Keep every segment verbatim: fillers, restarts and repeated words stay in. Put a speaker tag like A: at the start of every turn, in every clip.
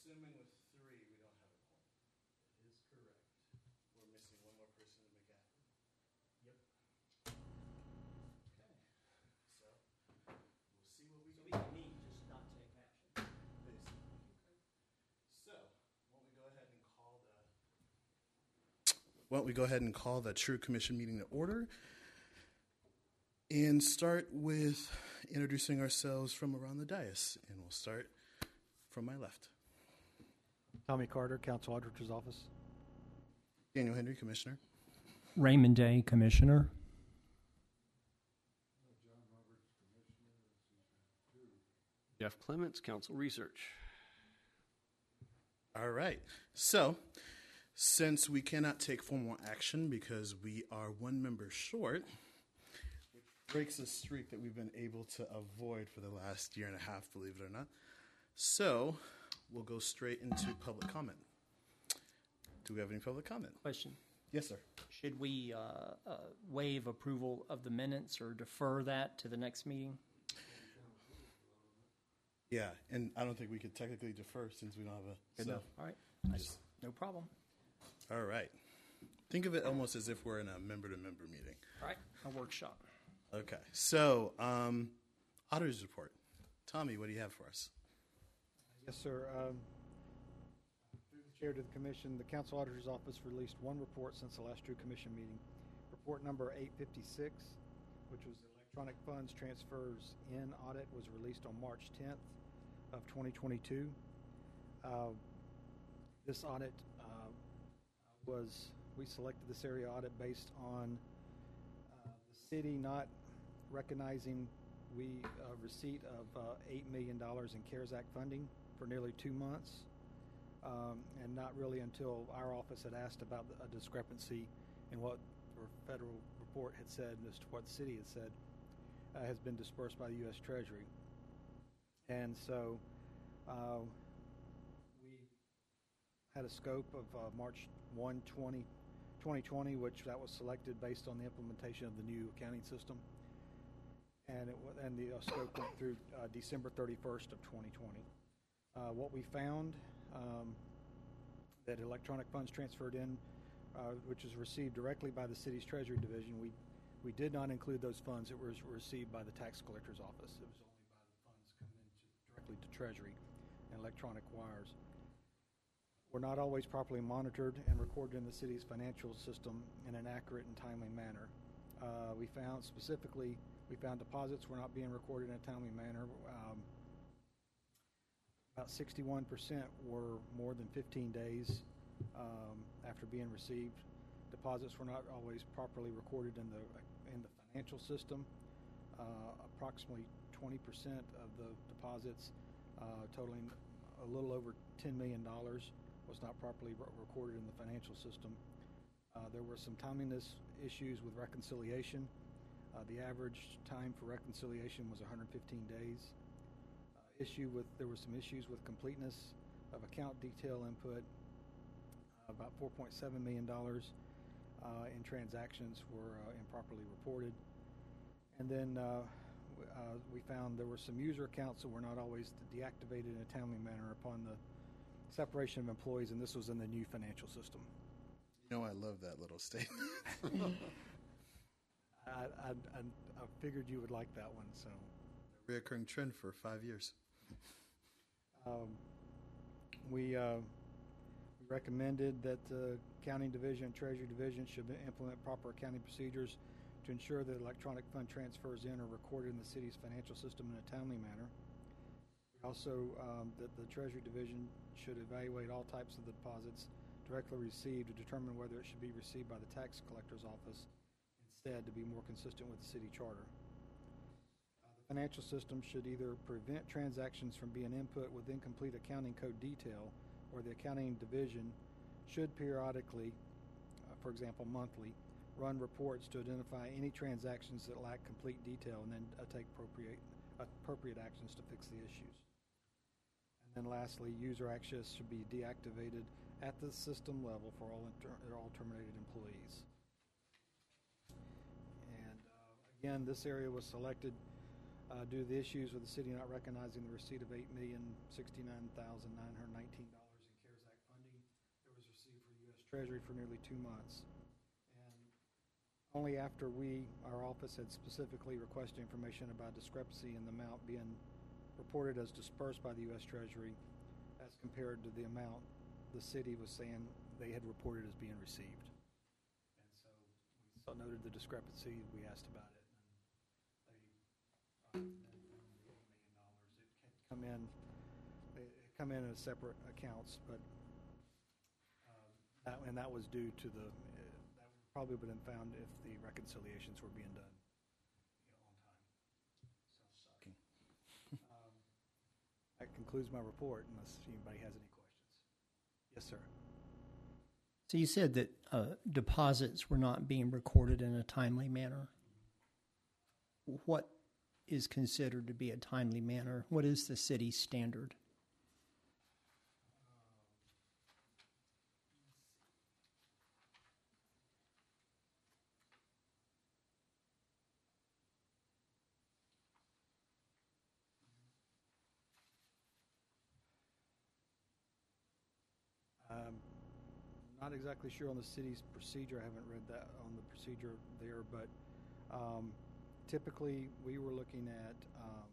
A: assuming with three, we don't have a quorum.
B: That is correct.
A: We're missing one more person to make happen.
B: Yep.
A: Okay. So, we'll see what we
B: So
A: can
B: we can meet, just not take action.
A: Basically. Okay. So, why don't we go ahead and call the why don't we go ahead and call the True Commission meeting to order and start with introducing ourselves from around the dais. And we'll start from my left.
C: Tommy Carter, Council Auditor's Office.
A: Daniel Henry, Commissioner.
D: Raymond Day, Commissioner.
E: Jeff Clements, Council Research.
A: All right. So, since we cannot take formal action because we are one member short, which breaks a streak that we've been able to avoid for the last year and a half, believe it or not. So, we'll go straight into public comment. Do we have any public comment?
D: Question.
A: Yes, sir.
D: Should we uh, uh, waive approval of the minutes or defer that to the next meeting?
A: Yeah, and I don't think we could technically defer since we don't have a...
D: Good
A: so,
D: enough. All right.
A: just-
D: No problem.
A: All right. Think of it almost as if we're in a member-to-member meeting.
D: All right. A workshop.
A: Okay. So, um, auditor's report. Tommy, what do you have for us?
C: Yes, sir. Um, through the chair to the commission, the Council Auditor's Office released one report since the last True Commission meeting. Report number eight fifty-six, which was the electronic funds transfers in audit, was released on March tenth of twenty twenty-two. Uh, this audit uh, was, we selected this area audit based on uh, the city not recognizing we uh, receipt of uh, eight million dollars in CARES Act funding for nearly two months, um, and not really until our office had asked about a discrepancy in what the federal report had said as to what the city had said uh, has been dispersed by the U S Treasury. And so uh, we had a scope of uh, March first, twenty twenty, which that was selected based on the implementation of the new accounting system. And, it, and the uh, scope went through uh, December thirty-first of twenty twenty. Uh, what we found, um, that electronic funds transferred in, uh, which was received directly by the city's Treasury Division, we we did not include those funds that were received by the tax collector's office. It was only by the funds coming into directly to Treasury and electronic wires. Were not always properly monitored and recorded in the city's financial system in an accurate and timely manner. Uh, we found specifically, we found deposits were not being recorded in a timely manner. Um, about sixty-one percent were more than fifteen days um, after being received. Deposits were not always properly recorded in the in the financial system. Uh, approximately twenty percent of the deposits, uh, totaling a little over ten million dollars, was not properly re- recorded in the financial system. Uh, there were some timeliness issues with reconciliation. Uh, the average time for reconciliation was one hundred fifteen days. Uh, issue with there were some issues with completeness of account detail input. Uh, about four point seven million dollars uh, in transactions were uh, improperly reported. And then uh, w- uh, we found there were some user accounts that were not always deactivated in a timely manner upon the separation of employees, and this was in the new financial system.
A: You know, I love that little statement.
C: I, I, I, I figured you would like that one. So,
A: Reoccurring trend for five years.
C: um, we, uh, we recommended that the Accounting Division and Treasury Division should implement proper accounting procedures to ensure that electronic fund transfers in are recorded in the city's financial system in a timely manner. Also, um, that the Treasury Division should evaluate all types of the deposits directly received to determine whether it should be received by the tax collector's office instead, to be more consistent with the city charter. Uh, the financial system should either prevent transactions from being input with incomplete accounting code detail, or the accounting division should periodically, uh, for example monthly, run reports to identify any transactions that lack complete detail and then uh, take appropriate, appropriate actions to fix the issues. And then lastly, user access should be deactivated at the system level for all, inter- all terminated employees. And uh, again, this area was selected uh, due to the issues with the city not recognizing the receipt of eight million sixty-nine thousand nine hundred nineteen dollars Treasury for nearly two months. And only after we, our office, had specifically requested information about discrepancy in the amount being reported as dispersed by the U S Treasury as compared to the amount the city was saying they had reported as being received. And so we noted the discrepancy, we asked about it, and they, uh, and the eight million dollars, it had come in, it had come in as separate accounts, but uh, that, and that was due to the, uh, that probably would have been found if the reconciliations were being done, you know, on time. So, um, that concludes my report, unless anybody has any questions. Yes, sir.
D: So you said that uh, deposits were not being recorded in a timely manner. What is considered to be a timely manner? What is the city's standard?
C: Um, not exactly sure on the city's procedure. I haven't read that on the procedure there, but um, typically we were looking at um,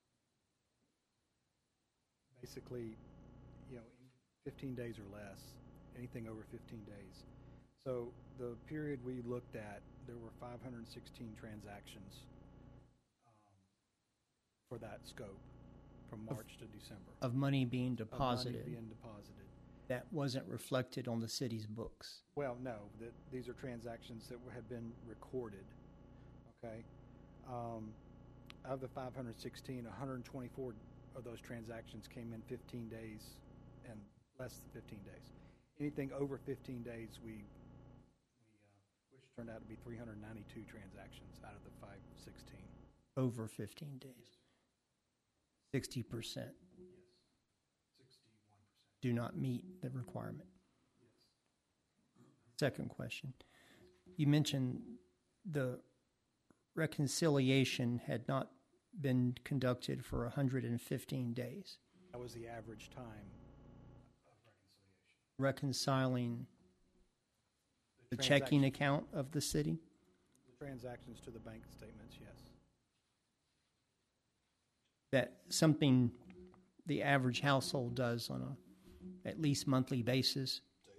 C: basically, you know, fifteen days or less, anything over fifteen days. So the period we looked at, there were five hundred sixteen transactions um, for that scope from March to December.
D: Of money being
C: Of
D: deposited
C: money being deposited.
D: that wasn't reflected on the city's books.
C: Well, no, that these are transactions that had been recorded, okay? Um, of the five hundred sixteen, one hundred twenty-four of those transactions came in fifteen days and less than fifteen days. Anything over fifteen days, we, we uh, which turned out to be three hundred ninety-two transactions out of the five sixteen.
D: Over fifteen days. sixty percent
C: Yes, sixty-one percent.
D: do not meet the requirement. Second question. You mentioned the reconciliation had not been conducted for one hundred fifteen days.
C: That was the average time of reconciliation.
D: Reconciling the
C: transac-
D: checking account of the city?
C: The transactions to the bank statements, yes.
D: That something the average household does on a at least monthly basis.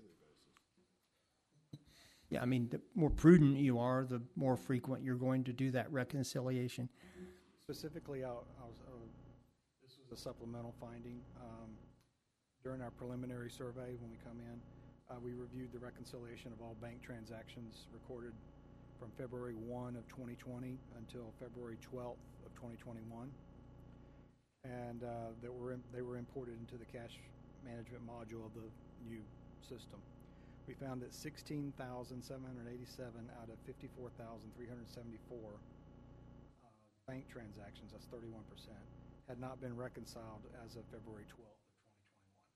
D: Yeah, I mean, the more prudent you are, the more frequent you're going to do that reconciliation.
C: Specifically, I was, uh, this was a supplemental finding. Um, during our preliminary survey, when we come in, uh, we reviewed the reconciliation of all bank transactions recorded from February first of twenty twenty until February twelfth of twenty twenty-one. And uh, that were in, they were imported into the cash management module of the new system. We found that sixteen thousand seven hundred eighty-seven out of fifty-four thousand three hundred seventy-four uh, bank transactions, that's thirty-one percent, had not been reconciled as of February twelfth of twenty twenty-one.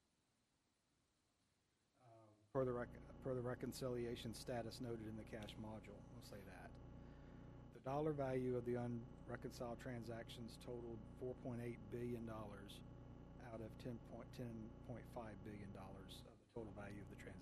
C: Uh, per, the rec- per the reconciliation status noted in the cash module, we'll say that. The dollar value of the unreconciled transactions totaled four point eight billion dollars out of ten point five billion dollars of the total value of the transactions.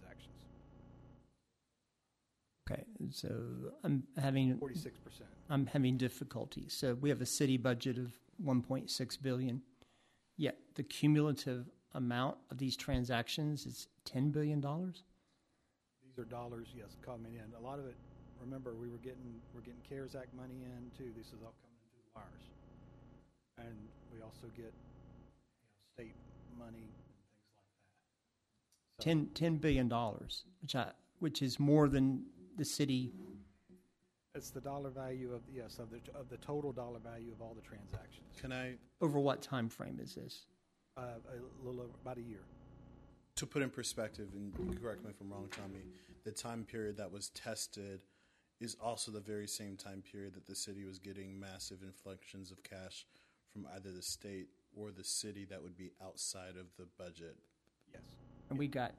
D: Okay, so I'm having
C: forty-six percent.
D: I'm having difficulty. So we have a city budget of one point six billion dollars, yet the cumulative amount of these transactions is ten billion dollars?
C: These are dollars, yes, coming in. A lot of it, remember, we were getting we're getting CARES Act money in too. This is all coming through the wires, and we also get, you know, state money and things like that. So,
D: ten, ten billion dollars, which I which is more than the city.
C: it's the dollar value of yes of the of the total dollar value of all the transactions.
A: Can I,
D: Over what time frame is this?
C: Uh, a little over about a year.
A: to put in perspective, and you can correct me if I'm wrong, Tommy, the time period that was tested is also the very same time period that the city was getting massive inflections of cash from either the state or the city that would be outside of the budget.
C: Yes.
D: And we got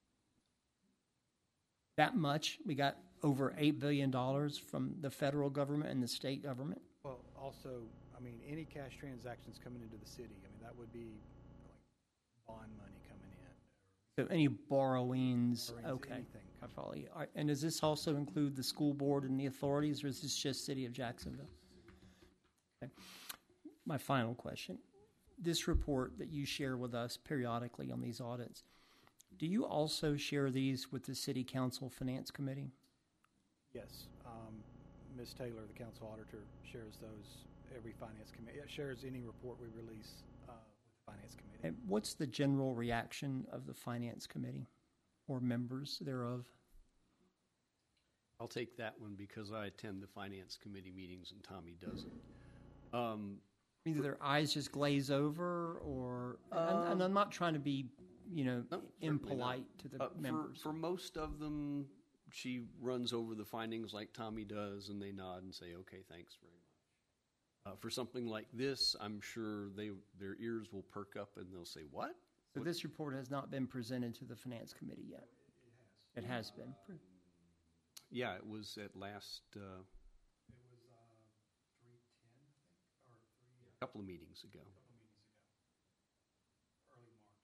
D: that much. We got over eight billion dollars from the federal government and the state government.
C: Well, also, I mean, any cash transactions coming into the city, I mean, that would be like bond money coming in, or,
D: So any borrowings,
C: Borrowings,
D: okay.
C: anything.
D: I follow you. All right, and does this also include the school board and the authorities, or is this just City of Jacksonville? Okay. My final question. This report that you share with us periodically on these audits, do you also share these with the City Council Finance Committee?
C: Yes. Um, Miz Taylor, the council auditor, shares those every finance committee. It shares any report we release uh, with the finance committee.
D: And what's the general reaction of the Finance Committee or members thereof?
E: I'll take that one because I attend the Finance Committee meetings and Tommy doesn't. Um,
D: Either their eyes just glaze over, or and, and I'm not trying to be, you know,
E: No, certainly
D: impolite to the
E: Uh, for,
D: members.
E: for most of them, she runs over the findings like Tommy does, and they nod and say, "Okay, thanks very much." Uh, for something like this, I'm sure they their ears will perk up and they'll say, "What?"
D: So this report has not been presented to the Finance Committee yet. It has. It has been. Pre-
E: Yeah, it was at last uh,
C: It was uh, three ten, I think, or three,
E: a couple of meetings ago.
C: a couple meetings ago, early March.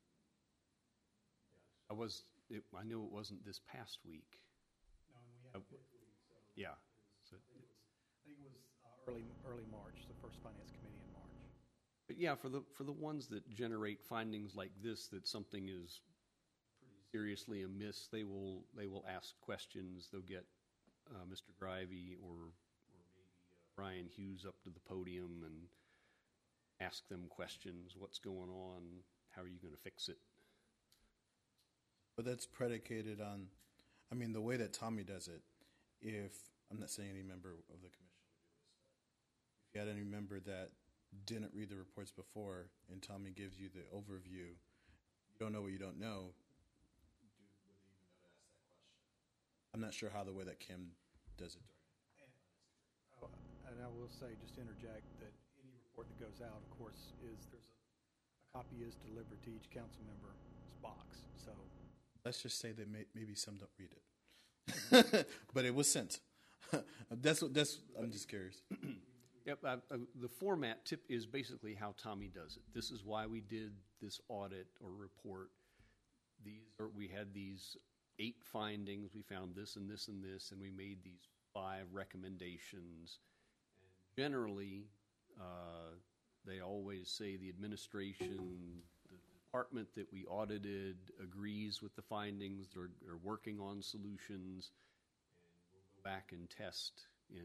E: I was. It, I know it wasn't this past week.
C: No, and we
E: Uh,
C: had fifth week, so
E: Yeah. So,
C: I think it was, I think it was uh, early early March, the first finance committee in March.
E: but yeah, for the for the ones that generate findings like this, that something is pretty seriously amiss, they will they will ask questions. They'll get uh, Mister Grivey or or maybe uh, Brian Hughes up to the podium and ask them questions. What's going on? How are you going to fix it?
A: But that's predicated on, I mean, the way that Tommy does it. If I'm not saying any member of the commission would do this, but if you had any member that didn't read the reports before, and Tommy gives you the overview, you don't know what you don't know. Do, would they even know to ask that question? I'm not sure how the way that Kim does it.
C: Oh, and I will say, just to interject, that any report that goes out, of course, is there's a, a copy is delivered to each council member's box. So
A: Let's just say that may, maybe some don't read it, but it was sent. that's what. That's. I'm just curious.
E: Yep, I, I, the format tip is basically how Tommy does it. This is why we did this audit or report. These are, we had these eight findings. We found this and this and this, and we made these five recommendations. And generally, uh, they always say the administration, the department that we audited agrees with the findings. They're, they're working on solutions, and we'll go back and test in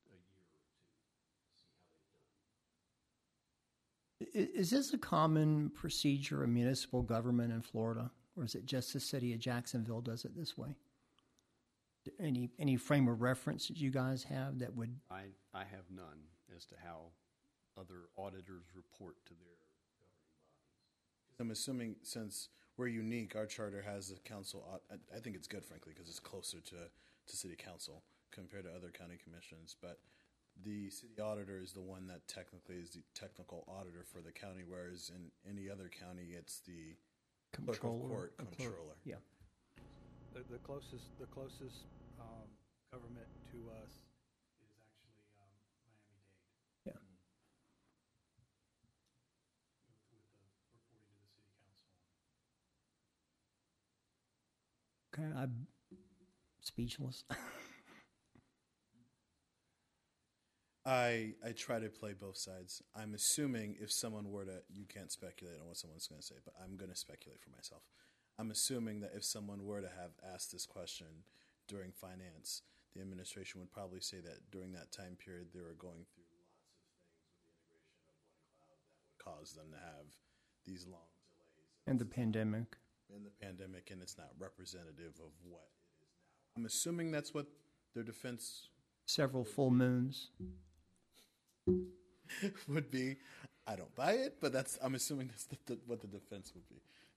D: I- Is this a common procedure in municipal government in Florida, or is it just the City of Jacksonville does it this way? Any any frame of reference that you guys have that would?
E: I, I have none as to how other auditors report to their
A: I'm assuming since we're unique, our charter has a council. au- I, I think it's good, frankly, because it's closer to, to city council compared to other county commissions. But the city auditor is the one that technically is the technical auditor for the county, whereas in any other county, it's the clerk of
D: Controller,
A: court
D: a clerk.
A: controller.
D: Yeah.
C: the, the closest the closest um, government to us is actually um, Miami-Dade.
D: Yeah.
C: With, with the reporting to the city council.
D: Okay, I'm speechless.
A: I I try to play both sides. I'm assuming if someone were to, you can't speculate on what someone's going to say, but I'm going to speculate for myself. I'm assuming that if someone were to have asked this question during finance, the administration would probably say that during that time period they were going through lots of things with the integration of One Cloud that would cause them to have these long delays.
D: And the pandemic.
A: In the pandemic, and it's not representative of what it is now. I'm assuming that's what their defense
D: Several full moons.
A: would be. I don't buy it, but that's. I'm assuming that's the, the, what the defense would be.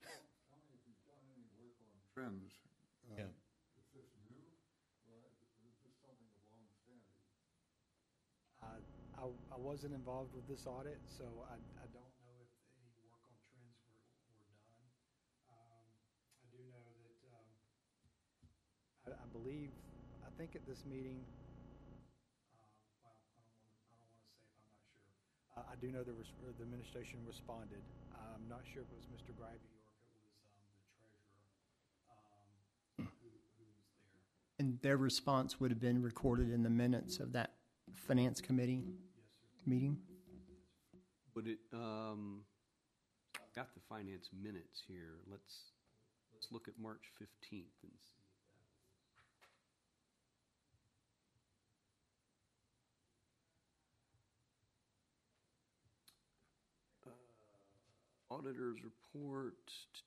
F: Trends. Uh,
A: Yeah.
F: Is this new, or is this something of long standing?
C: Uh, I, I wasn't involved with this audit, so I, I don't know if any work on trends were, were done. Um, I do know that, um, I, I believe, I think at this meeting, uh, well, I don't want to, I don't want to say if I'm not sure. Uh, I do know the, res- the administration responded. I'm not sure if it was Mister Grivey or if it was um, the treasurer.
D: And their response would have been recorded in the minutes of that finance committee meeting?
E: Would it, um, I've got the finance minutes here. Let's, let's look at March fifteenth and see. Auditor's report,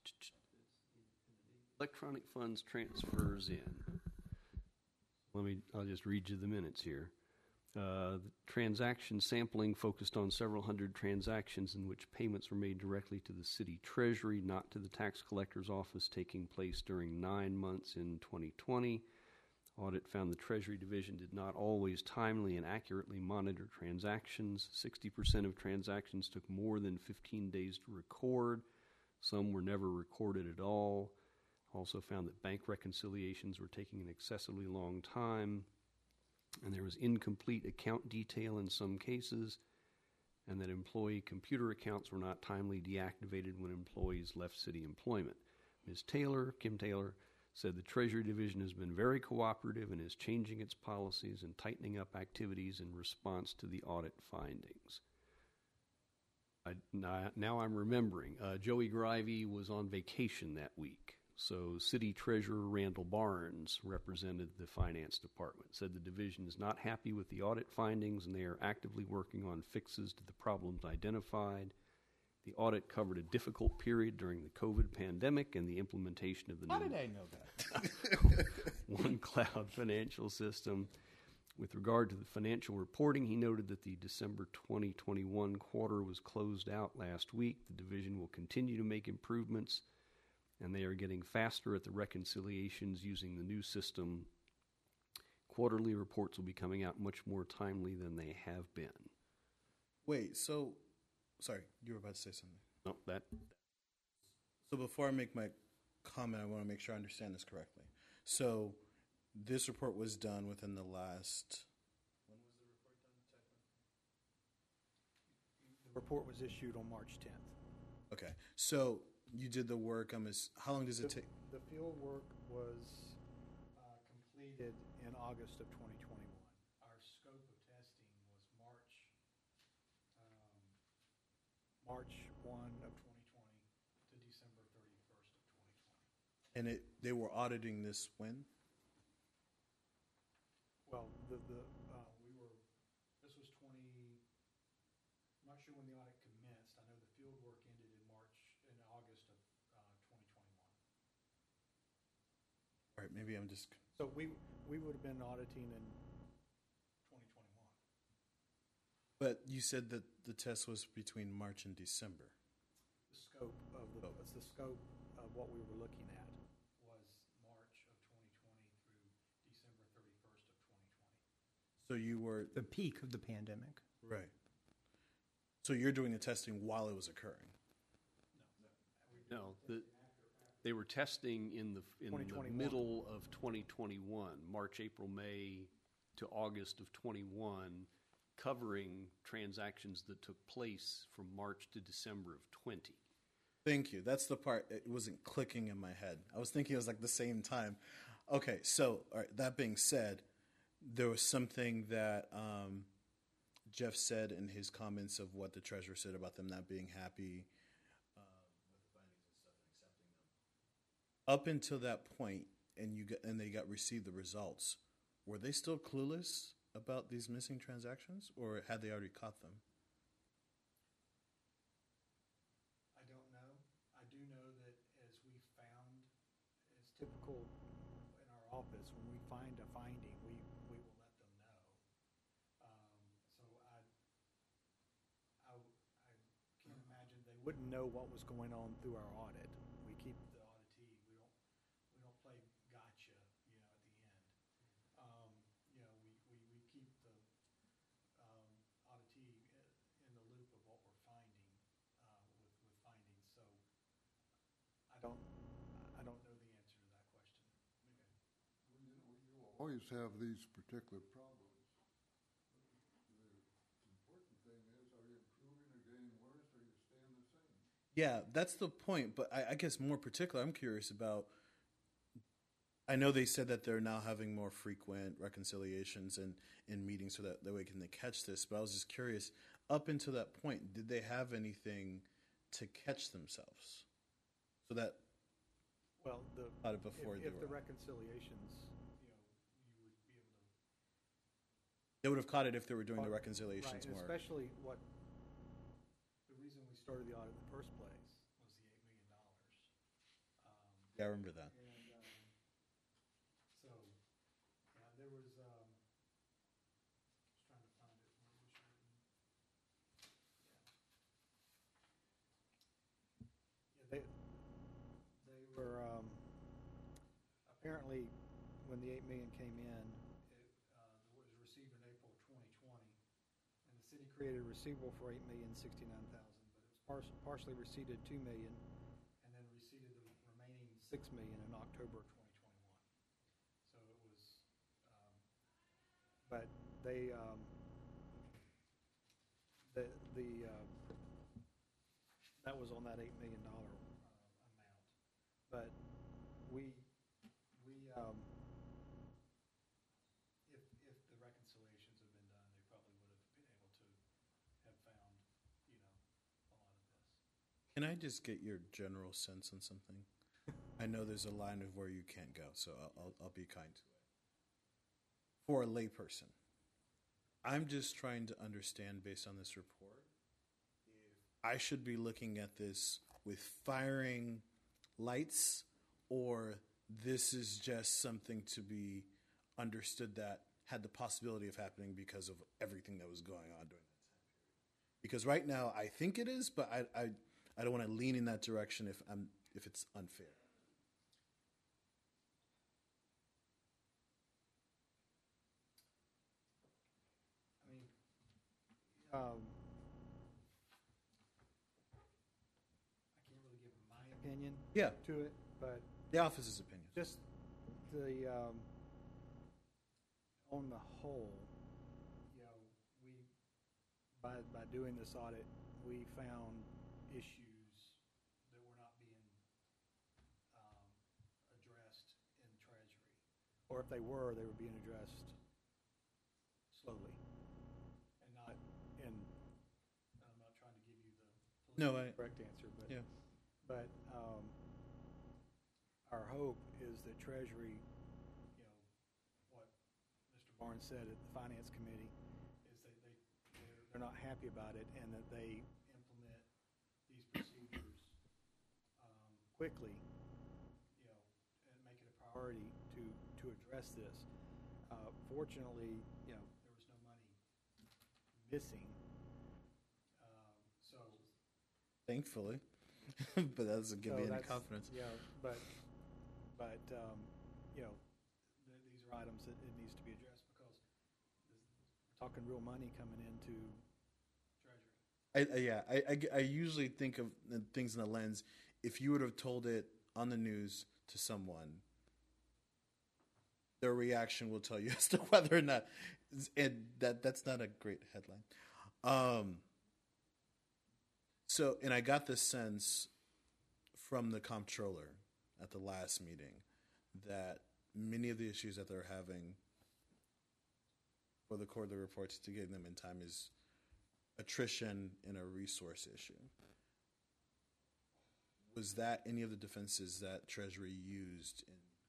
E: electronic funds transfers in. Let me, I'll just read you the minutes here. Uh, the transaction sampling focused on several hundred transactions in which payments were made directly to the city treasury, not to the tax collector's office, taking place during nine months in twenty twenty. Audit found the Treasury Division did not always timely and accurately monitor transactions. sixty percent of transactions took more than fifteen days to record. Some were never recorded at all. Also found that bank reconciliations were taking an excessively long time, and there was incomplete account detail in some cases, and that employee computer accounts were not timely deactivated when employees left city employment. Miz Taylor, Kim Taylor, said the Treasury Division has been very cooperative and is changing its policies and tightening up activities in response to the audit findings. I, now, now I'm remembering, uh, Joey Grivey was on vacation that week, so City Treasurer Randall Barnes represented the Finance Department, said the division is not happy with the audit findings and they are actively working on fixes to the problems identified. The audit covered a difficult period during the COVID pandemic and the implementation of the
A: How
E: new
A: did I know that?
E: One Cloud financial system. With regard to the financial reporting, he noted that the December twenty twenty-one quarter was closed out last week. The division will continue to make improvements, and they are getting faster at the reconciliations using the new system. Quarterly reports will be coming out much more timely than they have been.
A: Wait, so, sorry, you were about to say something.
E: No, that
A: So before I make my comment, I want to make sure I understand this correctly. So this report was done within the last, when was the report done technically?
C: The report was issued on March tenth.
A: Okay, so you did the work. I'm as, how long does it
C: The-
A: take?
C: The field work was uh, completed in August of twenty twenty-one. Our scope of testing was March, um, March first of twenty twenty to December thirty-first of twenty twenty.
A: And it, they were auditing this when?
C: Well, the, the, uh, we were, this was twenty, I'm not sure when the audit commenced. I know the field work ended in March, in August of uh, twenty twenty-one.
A: All right, maybe I'm just,
C: So we, we would have been auditing in twenty twenty-one.
A: but you said that the test was between March and December.
C: The scope of the, it's the scope of what we were looking at was March of twenty twenty through December thirty-first of twenty twenty.
A: So you were,
D: The peak of the pandemic.
A: right. So you're doing the testing while it was occurring.
E: no, the, they were testing in the in the
C: twenty twenty-one.
E: middle of twenty twenty-one, March, April, May to August of twenty-one, covering transactions that took place from March to December of twenty.
A: Thank you. That's the part, it wasn't clicking in my head. I was thinking it was like the same time. Okay, so all right, that being said, there was something that um, Jeff said in his comments of what the treasurer said about them not being happy uh, with the findings and stuff and accepting them. Up until that point, and you got, and they got received the results, were they still clueless about these missing transactions, or had they already caught them?
C: I don't know. I do know that as we found, it's typical in our office, when we find a finding, we, we will let them know. Um, so I, I, I can't imagine, they wouldn't know what was going on through our audit. We keep the auditee, we don't, we don't play gotcha, you know, at the end. Um, you know, we, we, we keep the, um, auditee i- in the loop of what we're finding, uh, with, with findings. So I don't, I don't know the answer to that question.
F: Well, you know, you will always have these particular problems. The important thing is, are you improving or getting worse, or are you staying the same?
A: Yeah, that's the point. But I, I guess more particular, I'm curious about I know they said that they're now having more frequent reconciliations and in meetings so that that way can they catch this. But I was just curious, up until that point, did they have anything to catch themselves? So that
C: Well, the,
A: Caught it before
C: if,
A: they
C: if the
A: were-
C: reconciliations, you know, you would be able to.
A: they would have caught it if they were doing the
C: Right,
A: reconciliations
C: and
A: more.
C: especially what, the reason we started the audit in the first place was the eight million dollars. Um,
A: Yeah, I remember that.
C: And, um, so, yeah, there was, um, just trying to find it, where it was written. Yeah. Yeah, they, they were, um, apparently, when the eight million came in, it, uh, was received in April twenty twenty, and the city created a receivable for eight million sixty-nine thousand, but it was par- partially receipted two million, and then receipted the remaining six million in October of twenty twenty-one. So it was, um, but they, um, the, the, uh, that was on that eight million dollar, uh, amount. But we, we, um, if, if the reconciliations had been done, they probably would have been able to have found, you know, a lot of this.
A: Can I just get your general sense on something? I know there's a line of where you can't go, so I'll, I'll, I'll be kind to it. For a layperson, I'm just trying to understand based on this report if I should be looking at this with firing lights, or this is just something to be understood that had the possibility of happening because of everything that was going on during that time period. Because right now I think it is, but I I, I don't want to lean in that direction if I'm if it's unfair.
C: I mean, um, I can't really give my opinion
A: Yeah,
C: to it, but
A: the office's opinion.
C: just the, um, on the whole, you know, we, by, by doing this audit, we found issues that were not being, um, addressed in Treasury. Or if they were, they were being addressed slowly and not in, I'm not trying to give you the
A: No, I-
C: correct answer, but.
A: Yeah.
C: But, um, our hope is that Treasury, you know, what Mister Barnes said at the Finance Committee, is that they, they're, they're not happy about it, and that they implement these procedures, um, quickly, you know, and make it a priority to, to address this. Uh, fortunately, you know, there was no money missing, um, so.
A: Thankfully, but that doesn't give
C: So
A: me any
C: that's-
A: confidence.
C: Yeah, but, but, um, you know, th- these are items that it needs to be addressed because this- we're talking real money coming into Treasury.
A: I, I, yeah, I, I, I usually think of the things in the lens. If you would have told it on the news to someone, their reaction will tell you as to whether or not, and that that's not a great headline. Um, so, and I got this sense from the comptroller at the last meeting that many of the issues that they're having for the quarterly reports to get them in time is attrition and a resource issue. Was that any of the defenses that Treasury used in their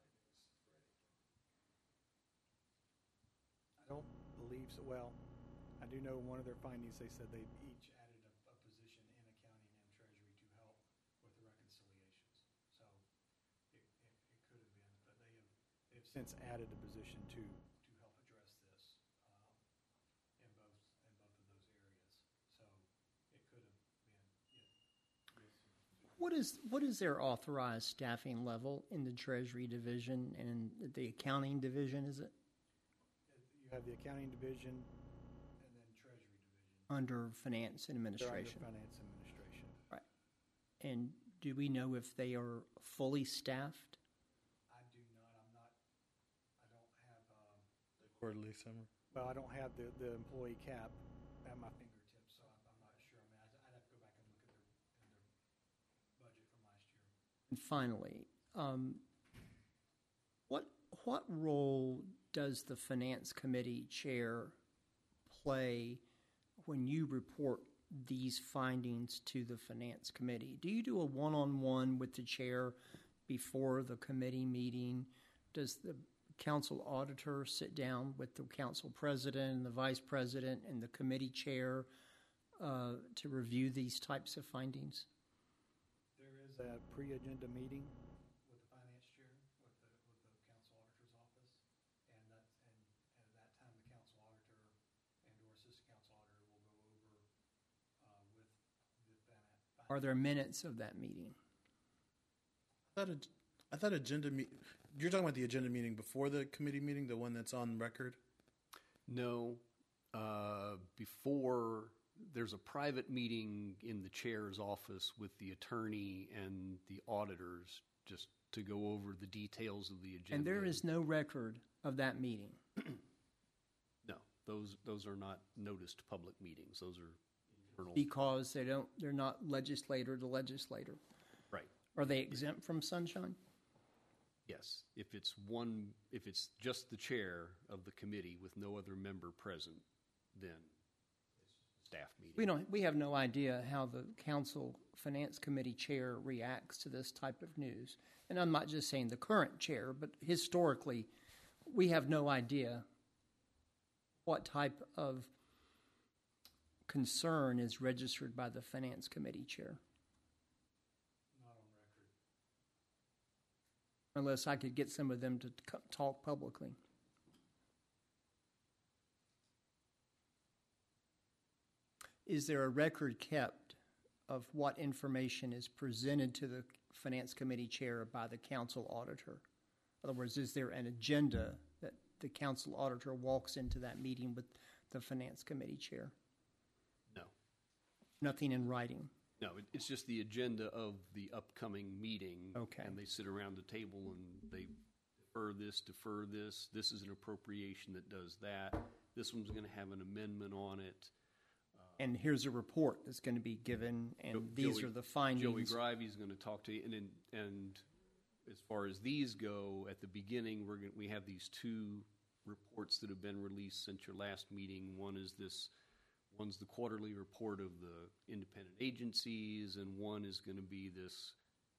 A: findings?
C: I don't believe so. Well, I do know one of their findings, they said they each added a, a position in accounting and treasury to help with the reconciliations. So it, it, it could have been, but they have, they have since added a position to, to help address this, um, in both, in both of those areas. So it could have been, yeah.
D: What is what is their authorized staffing level in the Treasury Division and the Accounting Division? Is it
C: You have the accounting division and then treasury division.
D: under Finance and
C: They're under
D: Administration?
C: finance administration.
D: Right. And do we know if they are fully staffed?
C: I do not, I'm not, I don't have, um,
A: The quarterly summary?
C: well, I don't have the, the employee cap at my fingertips, so I'm, I'm not sure. I mean, I'd, I'd have to go back and look at their, at their budget from last year.
D: And finally, um, what role does the Finance Committee chair play when you report these findings to the Finance Committee? Do you do a one-on-one with the chair before the committee meeting? Does the council auditor sit down with the council president and the vice president and the committee chair uh, to review these types of findings?
C: There is a pre-agenda meeting with the finance chair, with the, with the council auditor's office, and that's, and at that time, the council auditor and or assistant council auditor will go over uh, with the finance.
D: Are there minutes of that meeting?
A: I thought, a, I thought agenda me- you're talking about the agenda meeting before the committee meeting, the one that's on record?
E: No, uh, before, there's a private meeting in the chair's office with the attorney and the auditors just to go over the details of the agenda.
D: And there is no record of that meeting.
E: No, those those are not noticed public meetings. Those are internal.
D: Because they don't, they're not legislator to legislator.
E: Right.
D: Are they exempt from sunshine?
E: Yes. If it's one, if it's just the chair of the committee with no other member present, then it's a staff meeting.
D: We don't, we have no idea how the council finance committee chair reacts to this type of news. And I'm not just saying the current chair, but historically, we have no idea what type of concern is registered by the finance committee chair.
C: Not on record.
D: Unless I could get some of them to c- talk publicly. Is there a record kept of what information is presented to the finance committee chair by the council auditor? In other words, is there an agenda that the council auditor walks into that meeting with the finance committee chair?
E: No.
D: Nothing in writing?
E: No, it, it's just the agenda of the upcoming meeting.
D: Okay.
E: And they sit around the table and they defer this, defer this. This is an appropriation that does that. This one's going to have an amendment on it.
D: And here's a report that's going to be given, and
E: Jo-
D: these
E: Joey-
D: are the findings.
E: Joey Grivey's going to talk to you, and then, and as far as these go, at the beginning, we're going, we have these two reports that have been released since your last meeting. One is this, one's the quarterly report of the independent agencies, and one is going to be this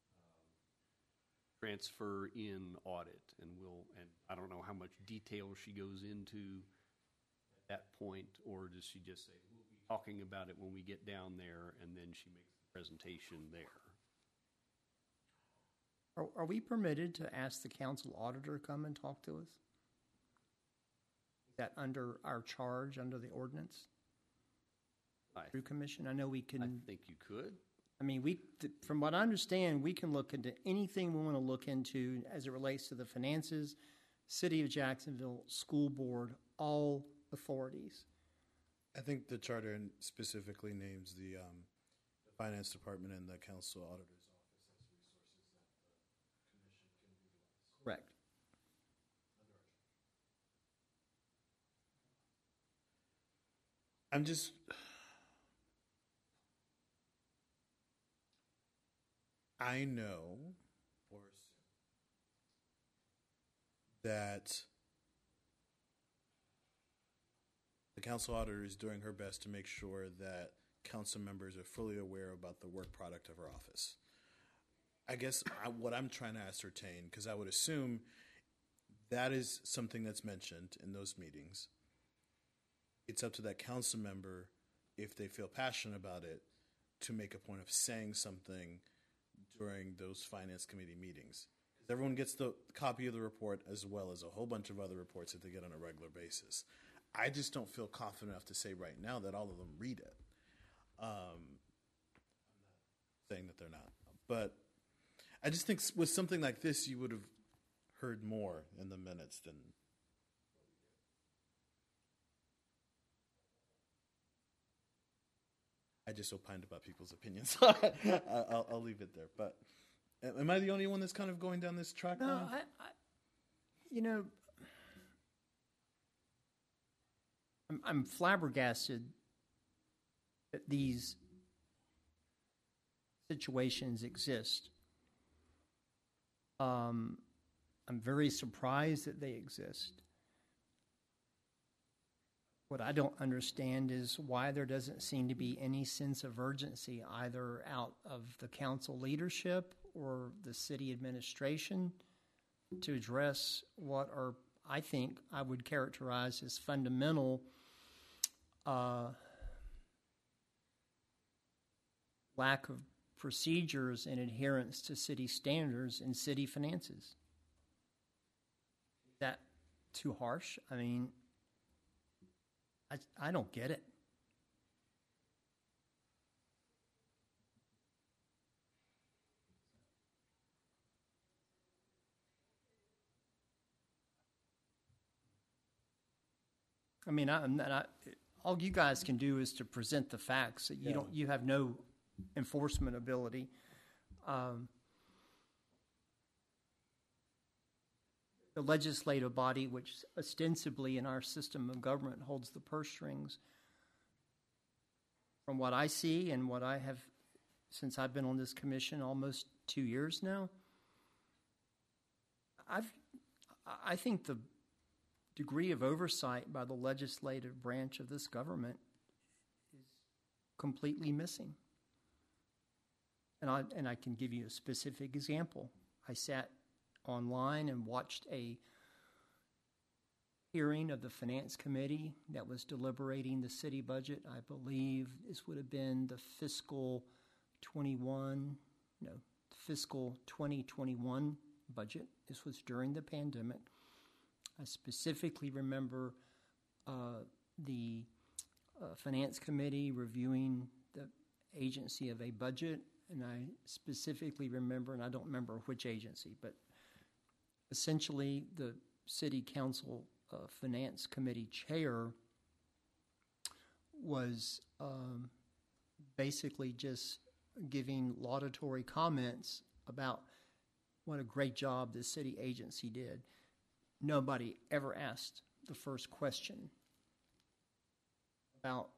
E: um, transfer in audit, and we'll, and I don't know how much detail she goes into at that point, or does she just say, we'll be talking about it when we get down there, and then she makes the presentation there.
D: Are, are we permitted to ask the council auditor to come and talk to us? Is that under our charge, under the ordinance?
E: I,
D: Through commission? I know we
E: I
D: can,
E: think you could.
D: I mean, we, th- from what I understand, we can look into anything we want to look into as it relates to the finances, City of Jacksonville, school board, all authorities.
A: I think the charter specifically names the, um, the finance department and the council auditor's office as resources that the commission can utilize.
D: Correct.
A: I'm just. I know, or assume, that the council auditor is doing her best to make sure that council members are fully aware about the work product of her office. I guess I, what I'm trying to ascertain, because I would assume that is something that's mentioned in those meetings. It's up to that council member, if they feel passionate about it, to make a point of saying something during those finance committee meetings. Everyone gets the copy of the report as well as a whole bunch of other reports that they get on a regular basis. I just don't feel confident enough to say right now that all of them read it. Um, I'm not saying that they're not. But I just think with something like this, you would have heard more in the minutes than... I just opined about people's opinions. I'll, I'll leave it there. But am I the only one that's kind of going down this track
D: No,
A: now?
D: I, I, you know, I'm, I'm flabbergasted that these situations exist. Um, I'm very surprised that they exist. What I don't understand is why there doesn't seem to be any sense of urgency either out of the council leadership or the city administration to address what are, I think, I would characterize as fundamental uh, lack of procedures and adherence to city standards and city finances. Is that too harsh? I mean, I, I don't get it. I mean, I, I'm not, I, all you guys can do is to present the facts. You
A: Yeah.
D: don't. You have no enforcement ability. Um, the legislative body, which ostensibly in our system of government holds the purse strings, from what I see and what I have, since I've been on this commission almost two years now, I've, I think the degree of oversight by the legislative branch of this government is completely missing. And I, and I can give you a specific example. I sat online and watched a hearing of the Finance Committee that was deliberating the city budget. I believe this would have been the fiscal twenty-one, no, fiscal twenty twenty-one budget. This was during the pandemic. I specifically remember uh, the uh, Finance Committee reviewing the agency of a budget, and I specifically remember, and I don't remember which agency, but essentially the City Council uh, Finance Committee chair was um, basically just giving laudatory comments about what a great job this city agency did. Nobody ever asked the first question about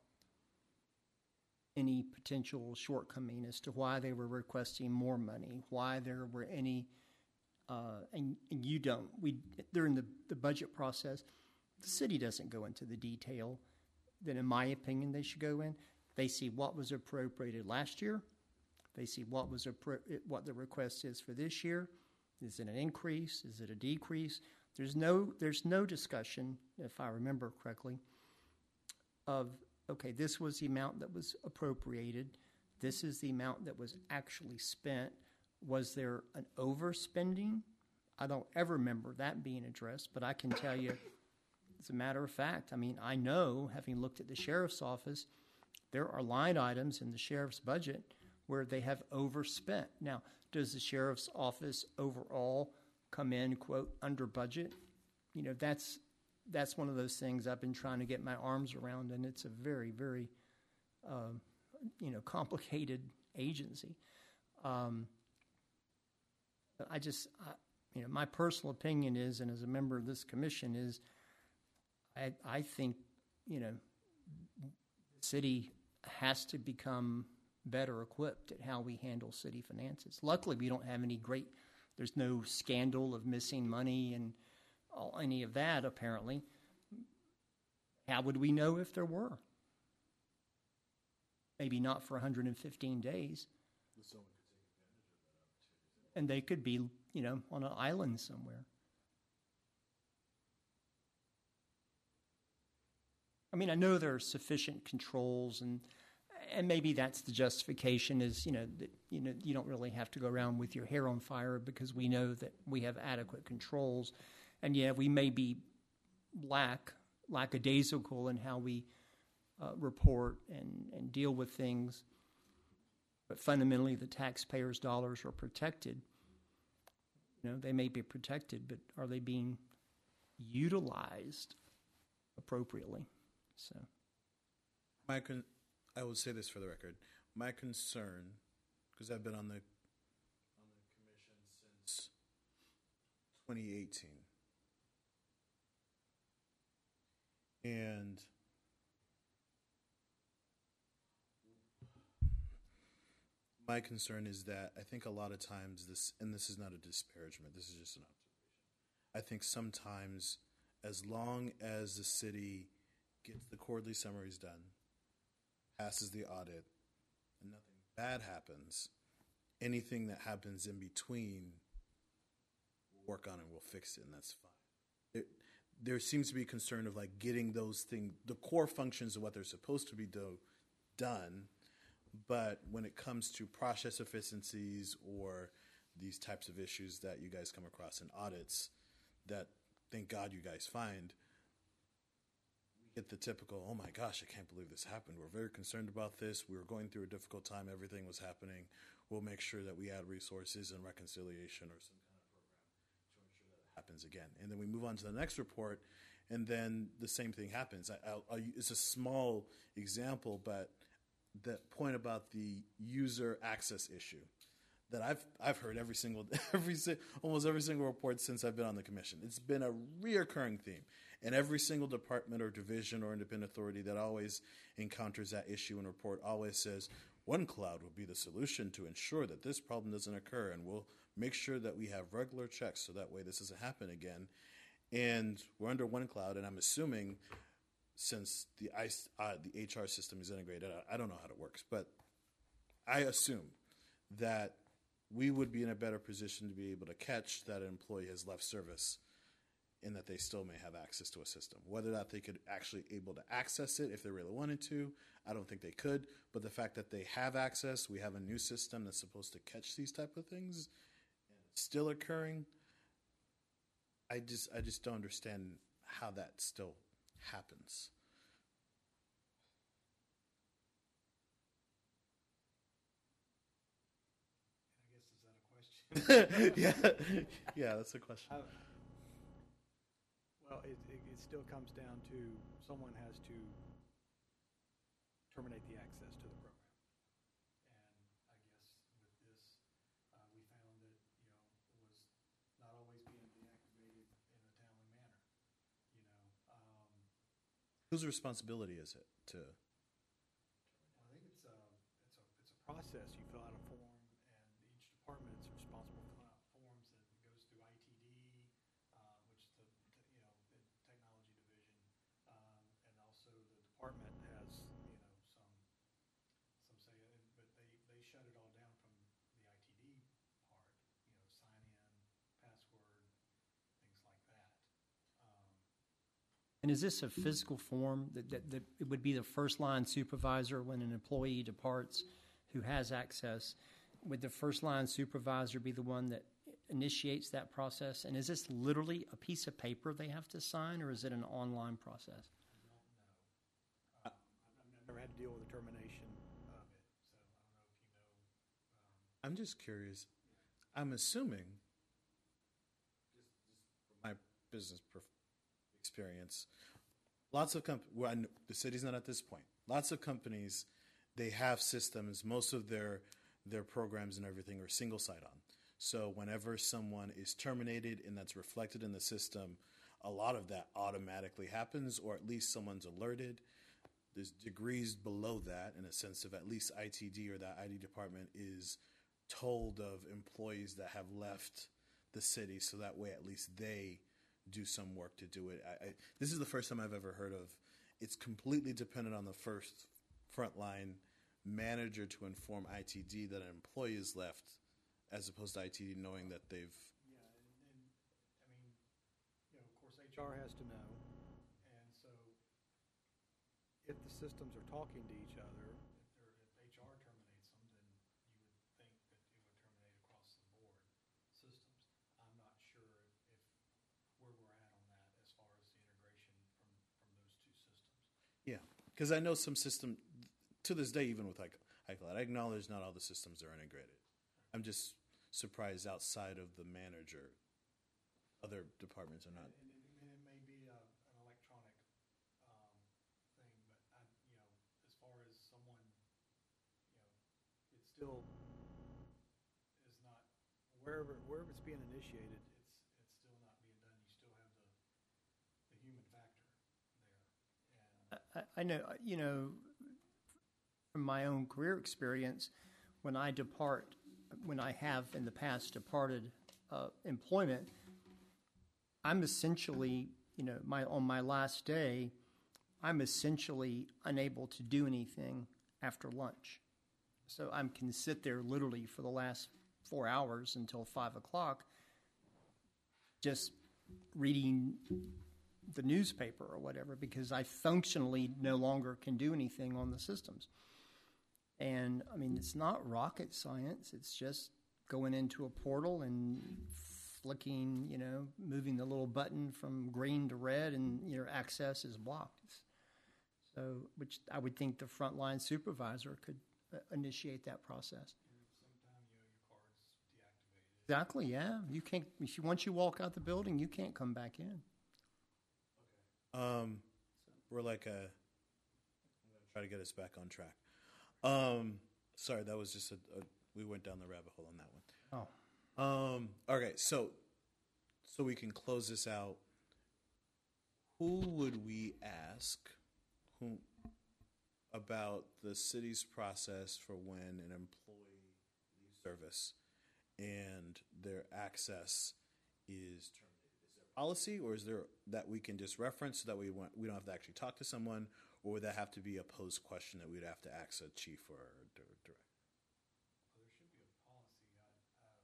D: any potential shortcoming as to why they were requesting more money, why there were any, uh, and, and you don't, we, during the, the budget process, the city doesn't go into the detail that, in my opinion, they should go in. They see what was appropriated last year. They see what was appro- what the request is for this year. Is it an increase? Is it a decrease? There's no, there's no discussion, if I remember correctly, of, okay, this was the amount that was appropriated. This is the amount that was actually spent. Was there an overspending? I don't ever remember that being addressed, but I can tell you, as a matter of fact, I mean, I know, having looked at the sheriff's office, there are line items in the sheriff's budget where they have overspent. Now, does the sheriff's office overall come in, quote, under budget? You know, that's that's one of those things I've been trying to get my arms around, and it's a very, very, um, you know, complicated agency. Um, but I just, I, you know, my personal opinion is, and as a member of this commission is, I, I think, you know, the city has to become better equipped at how we handle city finances. Luckily, we don't have any great, there's no scandal of missing money and all, any of that, apparently. How would we know if there were? Maybe not for one hundred fifteen days. And they could be, you know, on an island somewhere. I mean, I know there are sufficient controls, and and maybe that's the justification is, you know, that, you know, you don't really have to go around with your hair on fire because we know that we have adequate controls. And yeah, we may be lack, lackadaisical in how we uh, report and, and deal with things, but fundamentally the taxpayers' dollars are protected. You know, they may be protected, but are they being utilized appropriately? So,
A: My con- I will say this for the record. My concern, because I've been on the on the commission since twenty eighteen, and my concern is that I think a lot of times this, and this is not a disparagement, this is just an observation. I think sometimes, as long as the city gets the quarterly summaries done, passes the audit, and nothing bad happens, anything that happens in between, we'll work on it, we'll fix it, and that's fine. It, there seems to be concern of like getting those things, the core functions of what they're supposed to be do, done, but when it comes to process efficiencies or these types of issues that you guys come across in audits, that thank God you guys find, we get the typical, oh my gosh, I can't believe this happened. We're very concerned about this. We were going through a difficult time. Everything was happening. We'll make sure that we add resources and reconciliation or some kind of program to ensure that it happens again. And then we move on to the next report, and then the same thing happens. I, I'll, I'll, it's a small example, but that point about the user access issue that I've I've heard every single every almost every single report since I've been on the commission. It's been a reoccurring theme, and every single department or division or independent authority that always encounters that issue and report always says OneCloud will be the solution to ensure that this problem doesn't occur, and we'll make sure that we have regular checks so that way this doesn't happen again. And we're under OneCloud, and I'm assuming since the ICE, uh, the H R system is integrated, I, I don't know how it works, but I assume that we would be in a better position to be able to catch that an employee has left service and that they still may have access to a system. Whether or not they could actually able to access it if they really wanted to, I don't think they could. But the fact that they have access, we have a new system that's supposed to catch these type of things, and it's still occurring, I just I just don't understand how that still happens. yeah, yeah, that's a question.
C: Uh, well, it, it, it still comes down to someone has to terminate the access to the program. And I guess with this, uh, we found that, you know, it was not always being deactivated in a timely manner. You know, um,
A: Whose responsibility is it to?
C: I think it's a, it's a, it's a process. You fill out a form, and each department is responsible for filling out forms that goes through I T D, uh, which is the, you know, the technology division, um, and also the department has, you know, some, some say, but they, they shut it all down from the I T D part, you know, sign in, password, things like that. Um,
D: And is this a physical form that, that, that it would be the first line supervisor when an employee departs who has access? Would the first line supervisor be the one that initiates that process? And is this literally a piece of paper they have to sign, or is it an online process?
C: I don't know. Um, I've never had to deal with the termination of it, so I don't know if you know. Um,
A: I'm just curious. I'm assuming, just, just from my business perf- experience, lots of companies, well, I know the city's not at this point. Lots of companies, they have systems. Most of their their programs and everything are single sign-on. So whenever someone is terminated and that's reflected in the system, a lot of that automatically happens, or at least someone's alerted. There's degrees below that in a sense of at least I T D or that I D department is told of employees that have left the city, so that way at least they do some work to do it. I, I, this is the first time I've ever heard of it's completely dependent on the first frontline manager to inform I T D that an employee is left, as opposed to I T D knowing that they've.
C: Yeah, and, and I mean, you know, of course, H R has to know, and so if the systems are talking to each other, if, they're, if H R terminates them, then you would think that it would terminate across the board systems. I'm not sure if, if where we're at on that as far as the integration from, from those two systems.
A: Yeah, because I know some system, to this day, even with like iCloud, I acknowledge not all the systems are integrated. I'm just surprised outside of the manager, other departments are not.
C: And, and, and it may be a, an electronic um, thing, but I, you know, as far as someone, you know, it still is not wherever wherever it's being initiated, it's it's still not being done. You still have the the human factor there. And
D: I, I know, you know, from my own career experience, when I depart, when I have in the past departed uh, employment, I'm essentially, you know, my on my last day, I'm essentially unable to do anything after lunch. So I can sit there literally for the last four hours until five o'clock, just reading the newspaper or whatever, because I functionally no longer can do anything on the systems. And I mean, it's not rocket science. It's just going into a portal and flicking, you know, moving the little button from green to red, and your access is blocked. So, which I would think the frontline supervisor could uh, initiate that process.
C: Sometime, you know, your card's deactivated.
D: Exactly. Yeah. You can't. If you, once you walk out the building, you can't come back in.
A: Um, we're like a. I'm gonna try to get us back on track. Um, sorry, that was just a, a. We went down the rabbit hole on that one.
D: Oh.
A: Um. Okay, so, so we can close this out. Who would we ask? Who about the city's process for when an employee leaves service and their access is terminated? Is there a policy, or is there that we can just reference so that we want, we don't have to actually talk to someone, or would that have to be a posed question that we'd have to ask a chief or a dir- director?
C: Well, there should be a policy. I, um,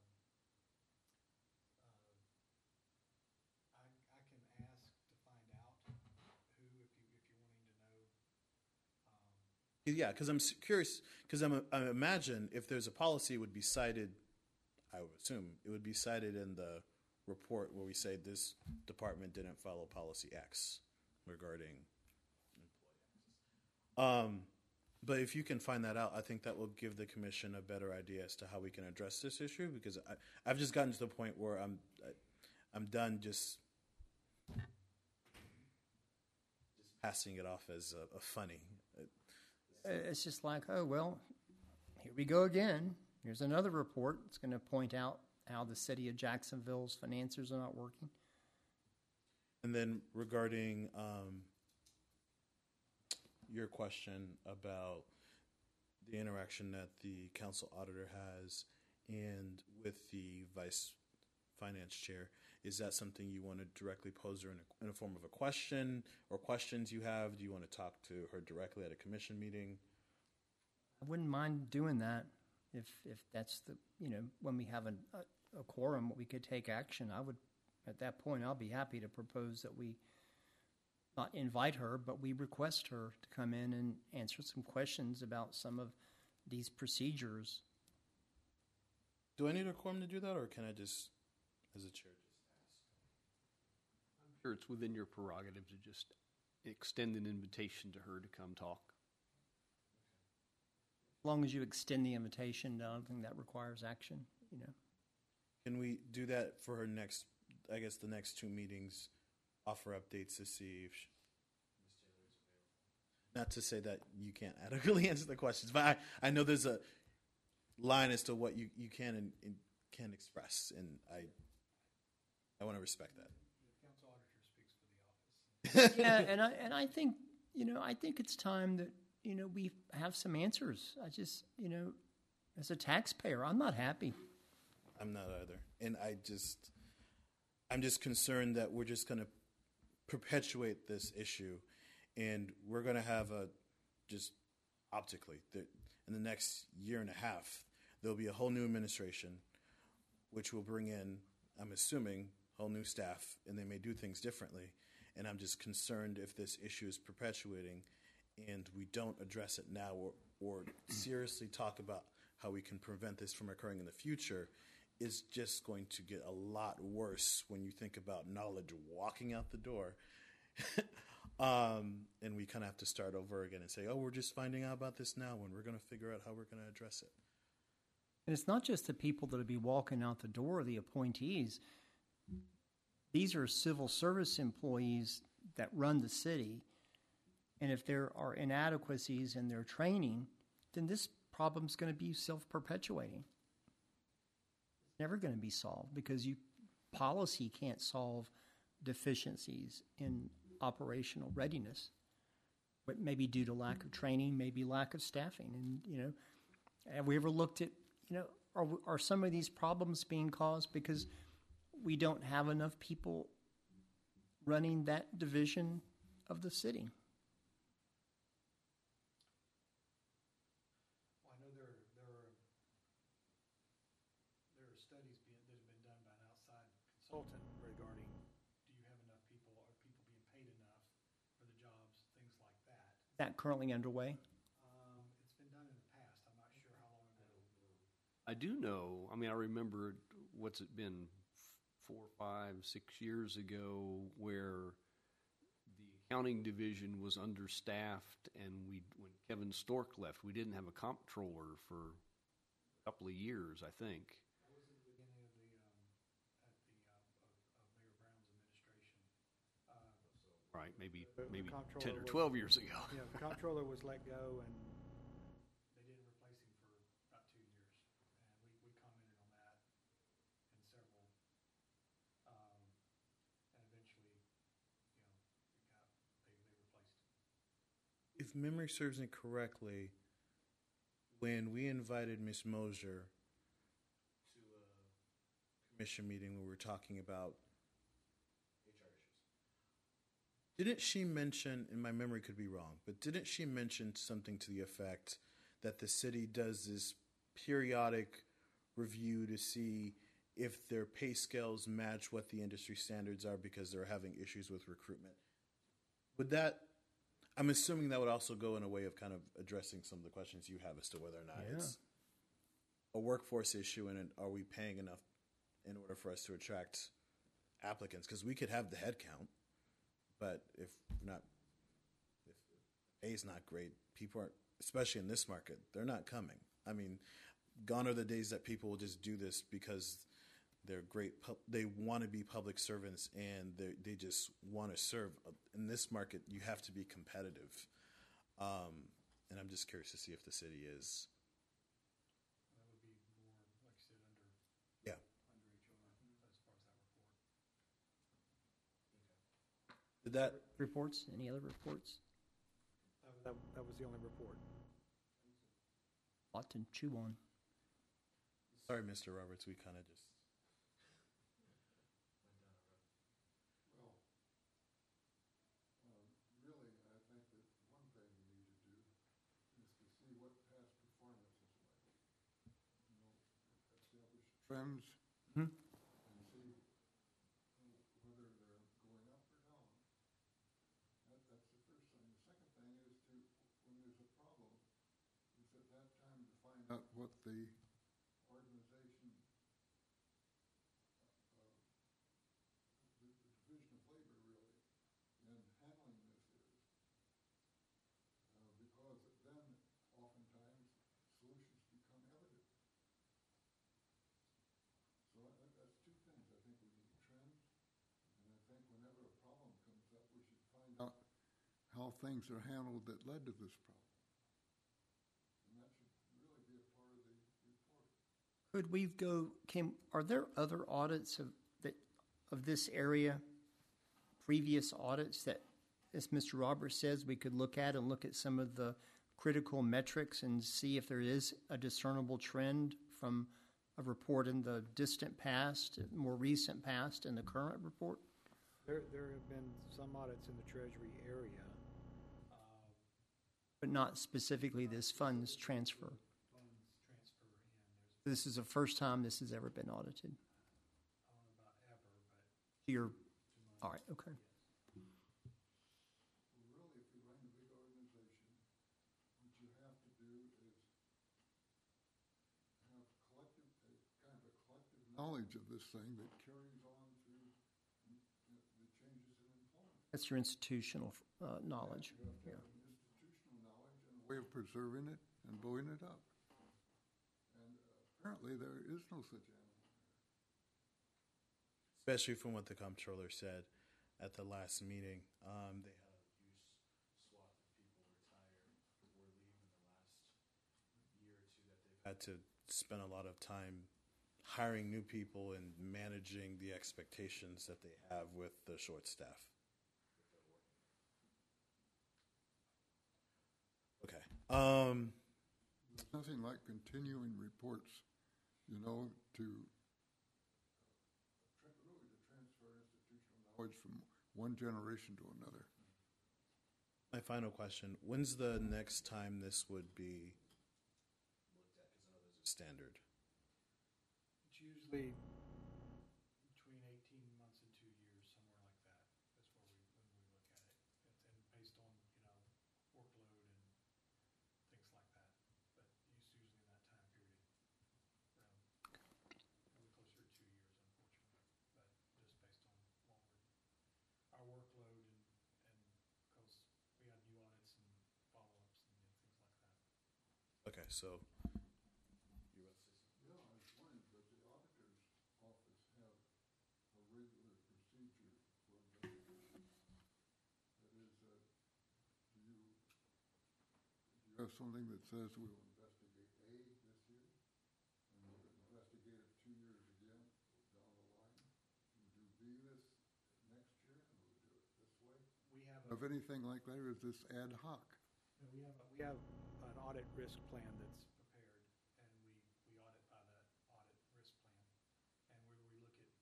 C: uh, I, I can ask to find out who, if you, if you're wanting to know. Um,
A: Yeah, because I'm s- curious. Because I'm, I imagine if there's a policy, it would be cited. I would assume it would be cited in the report where we say this department didn't follow policy X regarding employee access. Um, but if you can find that out, I think that will give the commission a better idea as to how we can address this issue. Because I, I've just gotten to the point where I'm, I, I'm done just, just passing it off as a, a funny.
D: It's just like, oh, well, here we go again. Here's another report. It's going to point out how the city of Jacksonville's financiers are not working.
A: And then regarding um, your question about the interaction that the council auditor has and with the vice finance chair, is that something you want to directly pose her in a, in a form of a question, or questions you have? Do you want to talk to her directly at a commission meeting?
D: I wouldn't mind doing that if if that's the, you know, when we have an, a, a quorum, we could take action. I would, at that point, I'll be happy to propose that we not invite her, but we request her to come in and answer some questions about some of these procedures.
A: Do I need a quorum to do that, or can I just, as a chair, just ask?
E: I'm sure it's within your prerogative to just extend an invitation to her to come talk.
D: As long as you extend the invitation, I don't think that requires action, you know.
A: Can we do that for her next, I guess, the next two meetings, offer updates to see if she, Miz Taylor is available? Not to say that you can't adequately answer the questions, but I, I know there's a line as to what you, you can and, and can express, and I I want to respect that.
C: The council auditor speaks for the office.
D: Yeah, and I and I think, you know, I think it's time that, you know, we have some answers. I just, you know, as a taxpayer, I'm not happy.
A: I'm not either, and I just I'm just concerned that we're just going to perpetuate this issue, and we're going to have a just optically that in the next year and a half there'll be a whole new administration, which will bring in, I'm assuming, whole new staff, and they may do things differently. And I'm just concerned if this issue is perpetuating and we don't address it now, or, or seriously talk about how we can prevent this from occurring in the future, is just going to get a lot worse when you think about knowledge walking out the door. um, and we kind of have to start over again and say, oh, we're just finding out about this now, and we're going to figure out how we're going to address it.
D: And it's not just the people that will be walking out the door, the appointees. These are civil service employees that run the city. And if there are inadequacies in their training, then this problem's going to be self-perpetuating. It's never going to be solved because you policy can't solve deficiencies in operational readiness. But maybe due to lack of training, maybe lack of staffing. And, you know, have we ever looked at, you know, are, are some of these problems being caused because we don't have enough people running that division of the city?
C: Well, I know there, there are, there are studies being, that have been done by an outside consultant regarding, do you have enough people, are people being paid enough for the jobs, things like that.
D: Is that currently underway?
C: Um, it's been done in the past, I'm not sure how long ago.
E: I do know, I mean, I remember, what's it been, four, five, six years ago, where the accounting division was understaffed, and we, when Kevin Stork left, we didn't have a comptroller for a couple of years, I think.
C: That was at the beginning of the, um, at the, um, of, of Mayor Brown's administration. Uh,
E: Right, maybe,
C: The- the
E: maybe
C: comptroller
E: ten or
C: was-
E: twelve years ago.
C: Yeah, the comptroller was let go, and they didn't replace him for about two years. And we, we commented on that in several, um, and eventually, you know, it got, they, they replaced him.
A: If memory serves me correctly, when we invited Miss Mosier to a commission meeting where we were talking about H R issues, didn't she mention, and my memory could be wrong, but didn't she mention something to the effect that the city does this periodic review to see if their pay scales match what the industry standards are because they're having issues with recruitment? Would that, I'm assuming that would also go in a way of kind of addressing some of the questions you have as to whether or not
D: Yeah.
A: it's a workforce issue and are we paying enough in order for us to attract applicants? Because we could have the head count, but if not, if pay is not great, people aren't, especially in this market, they're not coming. I mean, gone are the days that people will just do this because they're great. Pu- they want to be public servants and they they just want to serve. In this market, you have to be competitive. Um, and I'm just curious to see if the city is.
C: That would be more, like you said, under,
A: Yeah.
C: under H R as far as that report.
A: Did that?
D: Reports? Any other reports?
C: That, that, that was the only report.
D: Lot to chew on.
A: Sorry, Mister Roberts. We kind of just.
F: Well, um, really, I think that one thing we need to do is to see what past performance is like. You know, establish trends
D: Mhm.
F: and see whether they're going up or down. That, that's the first thing. The second thing is to, when there's a problem, is at that time to find out what the organization, uh, the, the division of labor really, in handling this is. Uh, because then oftentimes solutions become evident. So I, I- that's two things. I think we need trends, and I think whenever a problem comes up, we should find out how things are handled that led to this problem. And that should really be a part of the report.
D: Could we go, can, are there other audits of, that, of this area, previous audits that, as Mister Roberts says, we could look at and look at some of the critical metrics and see if there is a discernible trend from a report in the distant past, more recent past, and the current report?
C: There, there have been some audits in the Treasury area. uh,
D: But not specifically this funds transfer.
C: Funds transfer in, there's,
D: This is the first time this has ever been audited.
C: I don't know about ever, but
D: You're, all right, okay.
F: Well, really, if you run a big organization, what you have to do is have collective, a kind of a collective knowledge of this thing that carries on through the the changes in employment.
D: That's your institutional uh, knowledge.
F: You have to
D: Yeah.
F: have an institutional knowledge and a way of preserving it and blowing it up. And uh, apparently, there is no such animal.
A: Especially from what the comptroller said at the last meeting. Um, they had a huge swath of people retire or leave in the last year or two that they've had to spend a lot of time hiring new people and managing the expectations that they have with the short staff. Okay. Um,
F: There's nothing like continuing reports, you know, to uh, tra- really to transfer institutional knowledge from one generation to another.
A: My final question, when's the next time this would be looked at? Because I know there's a standard.
C: It's usually between eighteen months and two years, somewhere like that. That's where we, when we look at it. It's, and based on, you know, workload and things like that. But it's usually in that time period. Around, probably closer to two years, unfortunately. But just based on longer, our workload and, and because we have new audits and follow-ups and things like that.
A: Okay, so
F: Yeah, I was wondering, does the auditor's office have a regular procedure for investigation? That is, uh, do you, do you have something that says we will investigate A this year, and we'll investigate it two years again down the line? We'll do B this next year, and we'll do it this way?
C: We have
F: Of anything like that, or is this ad hoc?
C: No, we have, a- we have an audit risk plan that's prepared, and we, we audit by that audit risk plan. And where we look at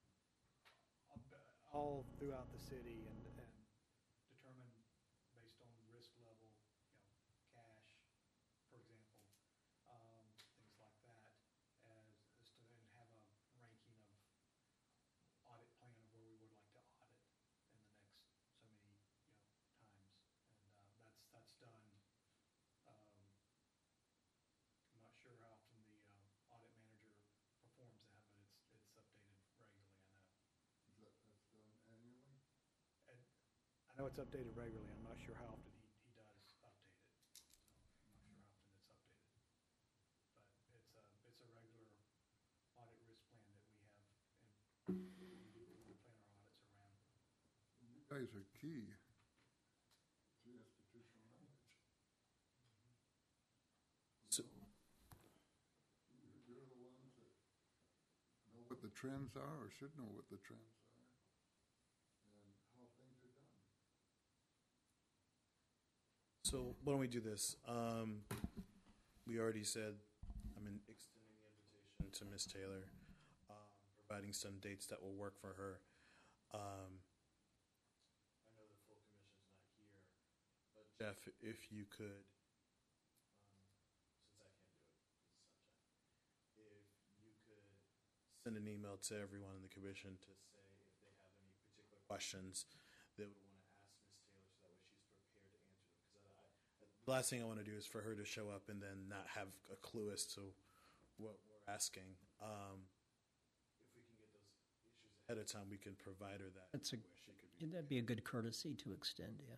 C: uh, all throughout the city and, and determine based on risk level, you know, cash, for example, um, things like that, as, as to then have a ranking of audit plan of where we would like to audit in the next so many, you know, times. And, uh, that's, that's done. Um, I'm not sure how often the, um, audit manager performs that, but it's, it's updated regularly, I know.
F: Is that, that's done annually?
C: And I know it's updated regularly, I'm not sure how often he, he does update it. So I'm not sure how often it's updated. But it's a, it's a regular audit risk plan that we have, and we plan our audits around.
F: You guys are key to institutional knowledge.
A: So,
F: You're you're the ones that know what the trends are, or should know what the trends are, and how things are done.
A: so why don't we do this? Um, we already said I'm in extending the invitation to Miss Taylor, um, providing some dates that will work for her. Um, I know the full commission's not here, but Jeff, if you could, um, since I can't do it, it's sunshine, if you could send an email to everyone in the commission to say if they have any particular questions they would want to ask Miss Taylor, so that way she's prepared to answer them. Because I, I, the last thing I want to do is for her to show up and then not have a clue as to what we're asking. Um, if we can get those issues ahead of time, we can provide her that.
D: That's a,
A: where she could be,
D: that'd be a good courtesy to extend, yeah.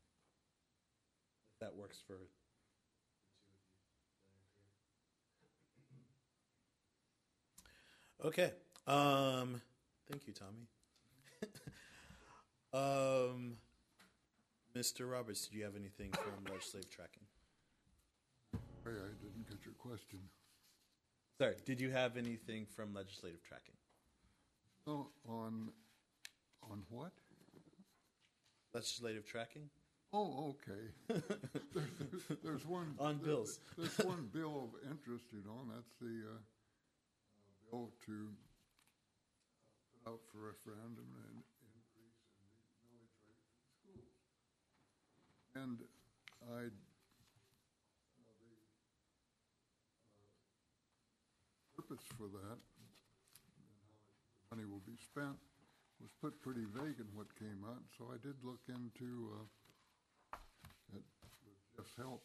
A: if that works for the two of you. Okay. Um, thank you, Tommy. um, Mister Roberts, did you have anything from legislative tracking?
F: Sorry, I didn't get your question.
A: Sorry, did you have anything from legislative tracking?
F: Oh, on, on what?
A: Legislative tracking?
F: Oh, okay. There's, there's one.
A: On bills.
F: There's one bill of interest, you know, and that's the, uh, uh, bill to put out for referendum and increase in the millage rate for schools. And I, uh, the, uh, purpose for that and how the money will be spent was put pretty vague in what came out, so I did look into, uh, it with Jeff's help,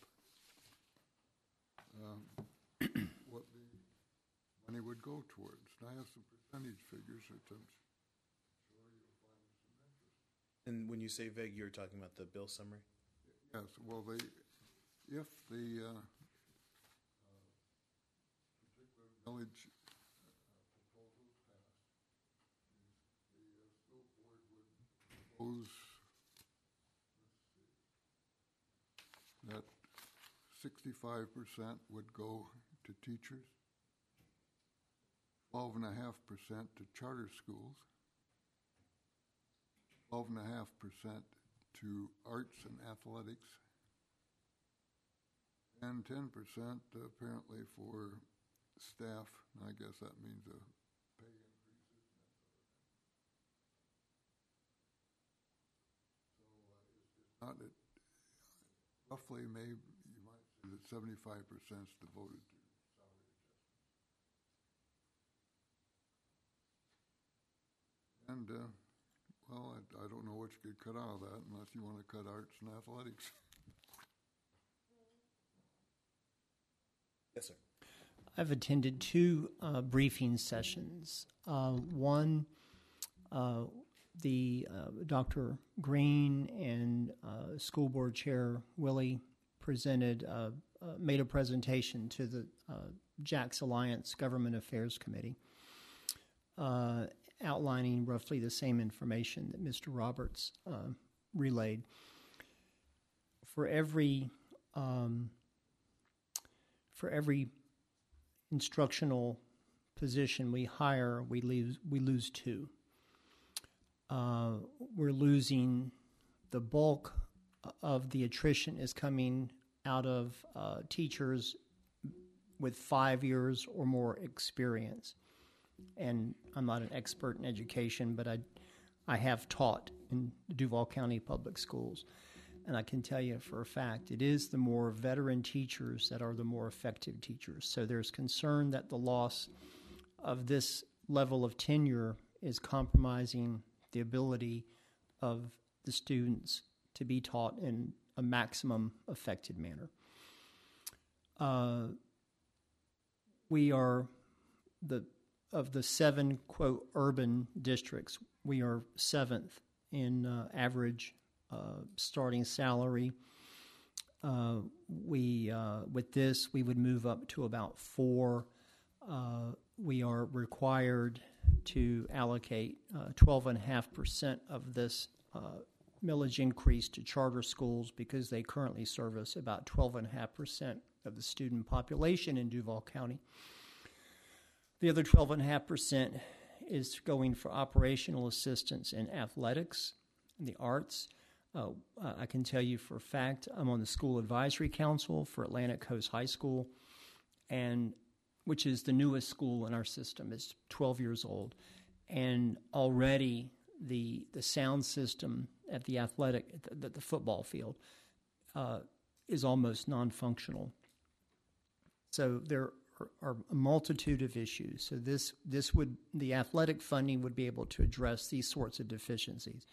F: um, what the money would go towards. And I have some percentage figures that I'm sure you'll find some interest.
A: And when you say vague, you're talking about the bill summary?
F: Yes, well, they, if the uh, uh, particular village uh, proposal is passed, the uh, school board would propose, let's see, that sixty-five percent would go to teachers, twelve and a half percent to charter schools, twelve and a half percent to arts and athletics, and ten percent apparently for staff. I guess that means a pay increases and that sort of thing. not, it, roughly, maybe, you might say that seventy-five percent is devoted to salary adjustment. And, uh, well, I, I don't know what you could cut out of that unless you want to cut arts and athletics.
A: Yes, sir.
D: I've attended two uh, briefing sessions. Uh, one, uh, the uh, Doctor Green and uh, School Board Chair Willie presented, uh, uh, made a presentation to the uh, Jack's Alliance Government Affairs Committee, uh, outlining roughly the same information that Mister Roberts uh, relayed. For every um, for every instructional position we hire, we lose we lose two. Uh, we're losing the bulk of the attrition is coming out of uh, teachers with five years or more experience. And I'm not an expert in education, but I, I have taught in Duval County Public Schools. And I can tell you for a fact, it is the more veteran teachers that are the more effective teachers. So there's concern that the loss of this level of tenure is compromising the ability of the students to be taught in a maximum effective manner. Uh, we are, the of the seven, quote, urban districts, we are seventh in uh, average Uh, starting salary. Uh, we uh, with this we would move up to about four. Uh, we are required to allocate uh, twelve and a half percent of this uh, millage increase to charter schools because they currently service about twelve and a half percent of the student population in Duval County. The other twelve and a half percent is going for operational assistance in athletics and the arts. Uh, I can tell you for a fact, I'm on the School Advisory Council for Atlantic Coast High School, and which is the newest school in our system. It's twelve years old, and already the the sound system at the athletic, the, the football field, uh, is almost non-functional. So there are, are a multitude of issues. So this this would the athletic funding would be able to address these sorts of deficiencies.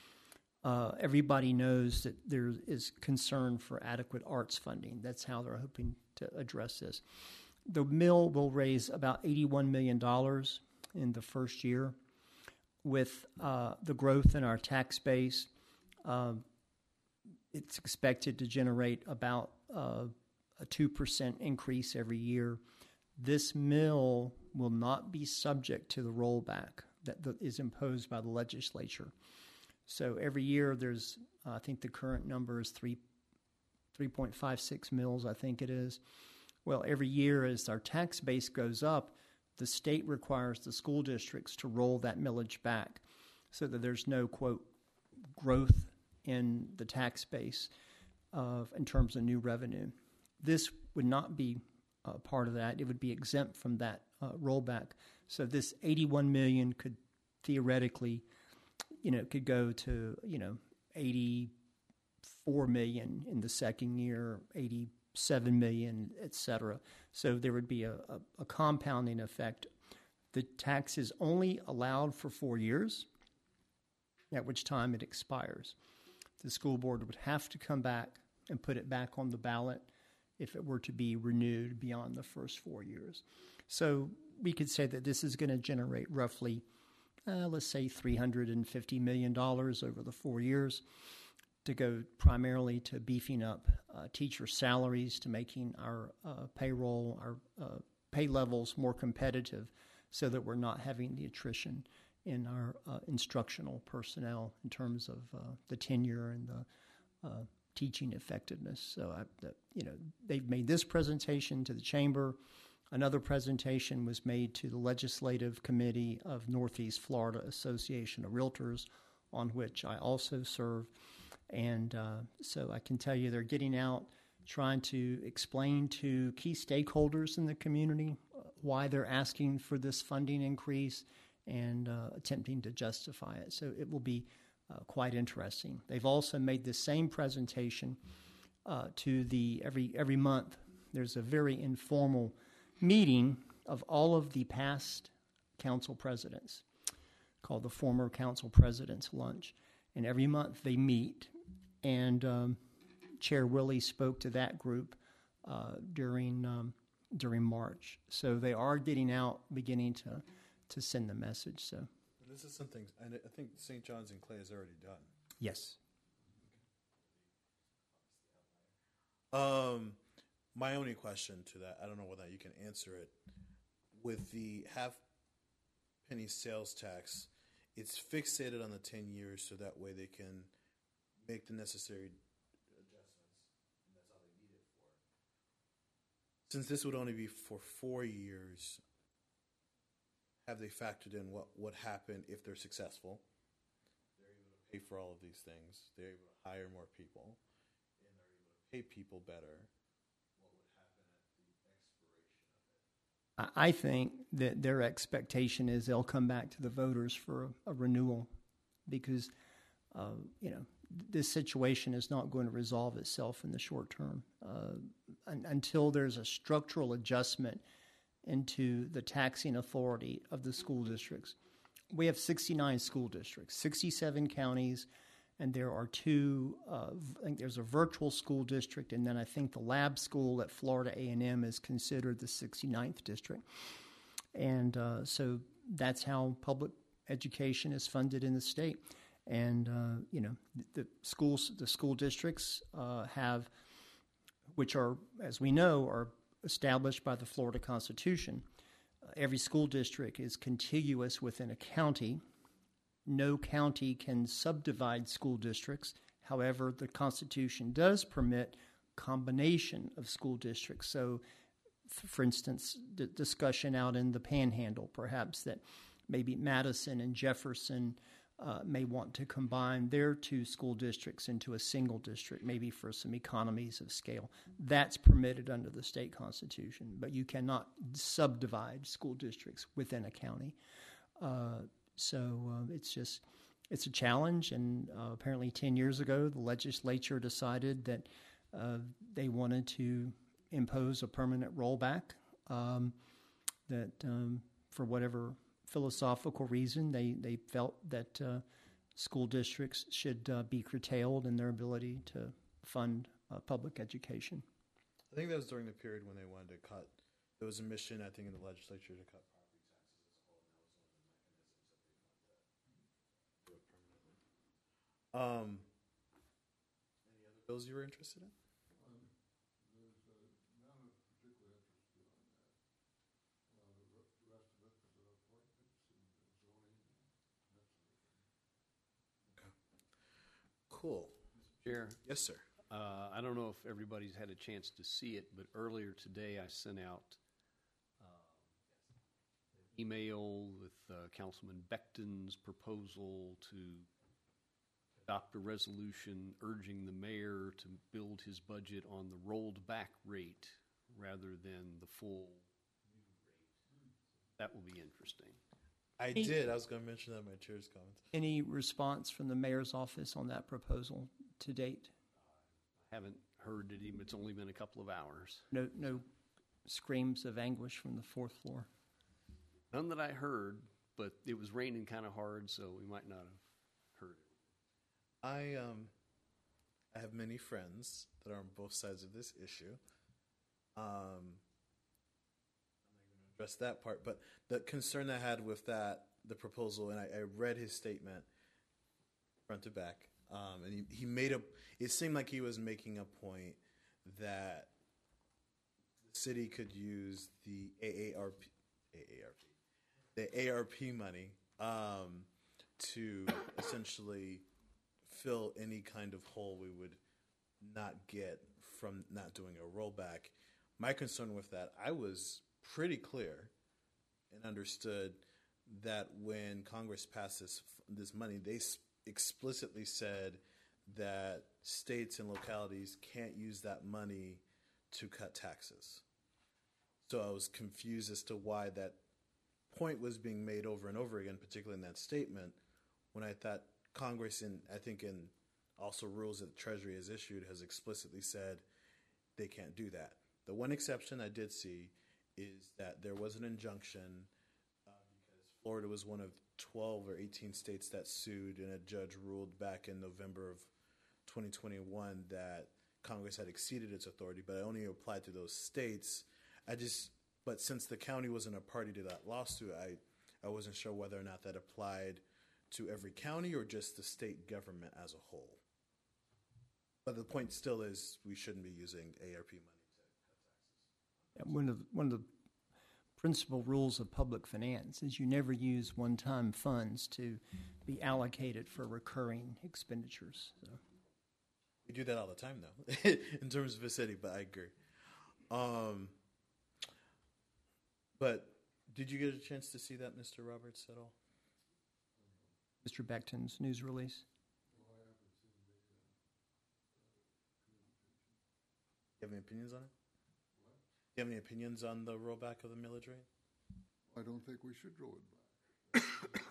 D: Uh, everybody knows that there is concern for adequate arts funding. That's how they're hoping to address this. The mill will raise about eighty-one million dollars in the first year. With uh, the growth in our tax base, uh, it's expected to generate about uh, a two percent increase every year. This mill will not be subject to the rollback that the, is imposed by the legislature. So every year there's, uh, I think the current number is three, three point five six mils, I think it is. Well, every year as our tax base goes up, the state requires the school districts to roll that millage back so that there's no, quote, growth in the tax base uh, in terms of new revenue. This would not be uh, part of that. It would be exempt from that uh, rollback. So this eighty-one million dollars could theoretically, you know, could go to, you know, eighty-four million in the second year, eighty-seven million, et cetera. So there would be a, a, a compounding effect. The tax is only allowed for four years, at which time it expires. The school board would have to come back and put it back on the ballot if it were to be renewed beyond the first four years. So we could say that this is going to generate roughly Uh, let's say three hundred fifty million dollars over the four years to go primarily to beefing up uh, teacher salaries, to making our uh, payroll, our uh, pay levels more competitive so that we're not having the attrition in our uh, instructional personnel in terms of uh, the tenure and the uh, teaching effectiveness. So, I, the, you know, they've made this presentation to the chamber. Another presentation was made to the Legislative Committee of Northeast Florida Association of Realtors, on which I also serve. And uh, so I can tell you they're getting out, trying to explain to key stakeholders in the community uh, why they're asking for this funding increase and uh, attempting to justify it. So it will be uh, quite interesting. They've also made the same presentation uh, to the every every month. There's a very informal meeting of all of the past council presidents called the Former Council Presidents Lunch. And every month they meet, and um, Chair Willie spoke to that group uh, during um, during March. So they are getting out, beginning to, to send the message. So
A: This is something, and I think Saint John's and Clay has already done.
D: yes.
A: Um, my only question to that, I don't know whether you can answer it. With the half penny sales tax, it's fixated on the ten years, so that way they can make the necessary adjustments, and that's all they need it for. Since this would only be for four years, have they factored in what would happen if they're successful? They're able to pay for all of these things. They're able to hire more people, and they're able to pay people better. What would happen at the expiration of it?
D: I I think that their expectation is they'll come back to the voters for a, a renewal, because, uh, you know, this situation is not going to resolve itself in the short term uh, un- until there's a structural adjustment into the taxing authority of the school districts. We have sixty-nine school districts, sixty-seven counties, and there are two, uh, I think there's a virtual school district, and then I think the lab school at Florida A and M is considered the sixty-ninth district. And uh, so that's how public education is funded in the state. And, uh, you know, the schools, the school districts uh, have, which are, as we know, are established by the Florida Constitution. Uh, every school district is contiguous within a county. No county can subdivide school districts. However, the Constitution does permit combination of school districts. So, f- for instance, the discussion out in the Panhandle, perhaps that maybe Madison and Jefferson uh, may want to combine their two school districts into a single district, maybe for some economies of scale. That's permitted under the state constitution, but you cannot subdivide school districts within a county. Uh, so uh, it's just, it's a challenge, and uh, apparently ten years ago, the legislature decided that uh, they wanted to impose a permanent rollback, um, that um, for whatever philosophical reason, they, they felt that uh, school districts should uh, be curtailed in their ability to fund uh, public education.
A: I think that was during the period when they wanted to cut. There was a mission, I think, in the legislature to cut property taxes as well, and that was one of the mechanisms that they wanted to do it permanently. Um, any other bills you were interested in?
F: Um, there's uh, not a particular interest on that. Uh, the re- the rest of it is uh, appointments and zoning and that sort of thing.
A: Cool.
E: Chair,
A: Yes, sir.
E: uh, I don't know if everybody's had a chance to see it, but earlier today I sent out uh, an email with uh, Councilman Beckton's proposal to adopt a resolution urging the mayor to build his budget on the rolled back rate rather than the full new rate. That will be interesting.
A: I
D: Hey.
A: did. I was going to mention that in my chair's comments.
D: Any response from the mayor's office on that proposal to date?
E: Haven't heard it even, it's only been a couple of hours.
D: No, no screams of anguish from the fourth floor.
E: None that I heard, but it was raining kind of hard, so we might not have heard it.
A: I um, I have many friends that are on both sides of this issue. Um, I'm not going to address that part, but the concern I had with that, the proposal, and I, I read his statement front to back, um, and he, he made a. It seemed like he was making a point that the city could use the A A R P, A A R P, the A R P money um, to essentially fill any kind of hole we would not get from not doing a rollback. My concern with that, I was pretty clear and understood that when Congress passed this, this money, they s- explicitly said that states and localities can't use that money to cut taxes. So I was confused as to why that point was being made over and over again, particularly in that statement, when I thought Congress, in I think in also rules that the Treasury has issued, has explicitly said they can't do that. The one exception I did see is that there was an injunction uh, because Florida was one of twelve or eighteen states that sued, and a judge ruled back in November of twenty twenty-one that Congress had exceeded its authority, but it only applied to those states. I just, but since the county wasn't a party to that lawsuit, I, I wasn't sure whether or not that applied to every county or just the state government as a whole. But the point still is we shouldn't be using A R P money to cut taxes.
D: One of, one of the principal rules of public finance is you never use one-time funds to be allocated for recurring expenditures. So.
A: We do that all the time, though, in terms of a city, but I agree. Um, but did you get a chance to see that, Mister Roberts, at all?
D: Mister Beckton's news release?
A: Do you have any opinions on it? What? Do you have any opinions on the rollback of the millage rate?
F: I don't think we should roll it back.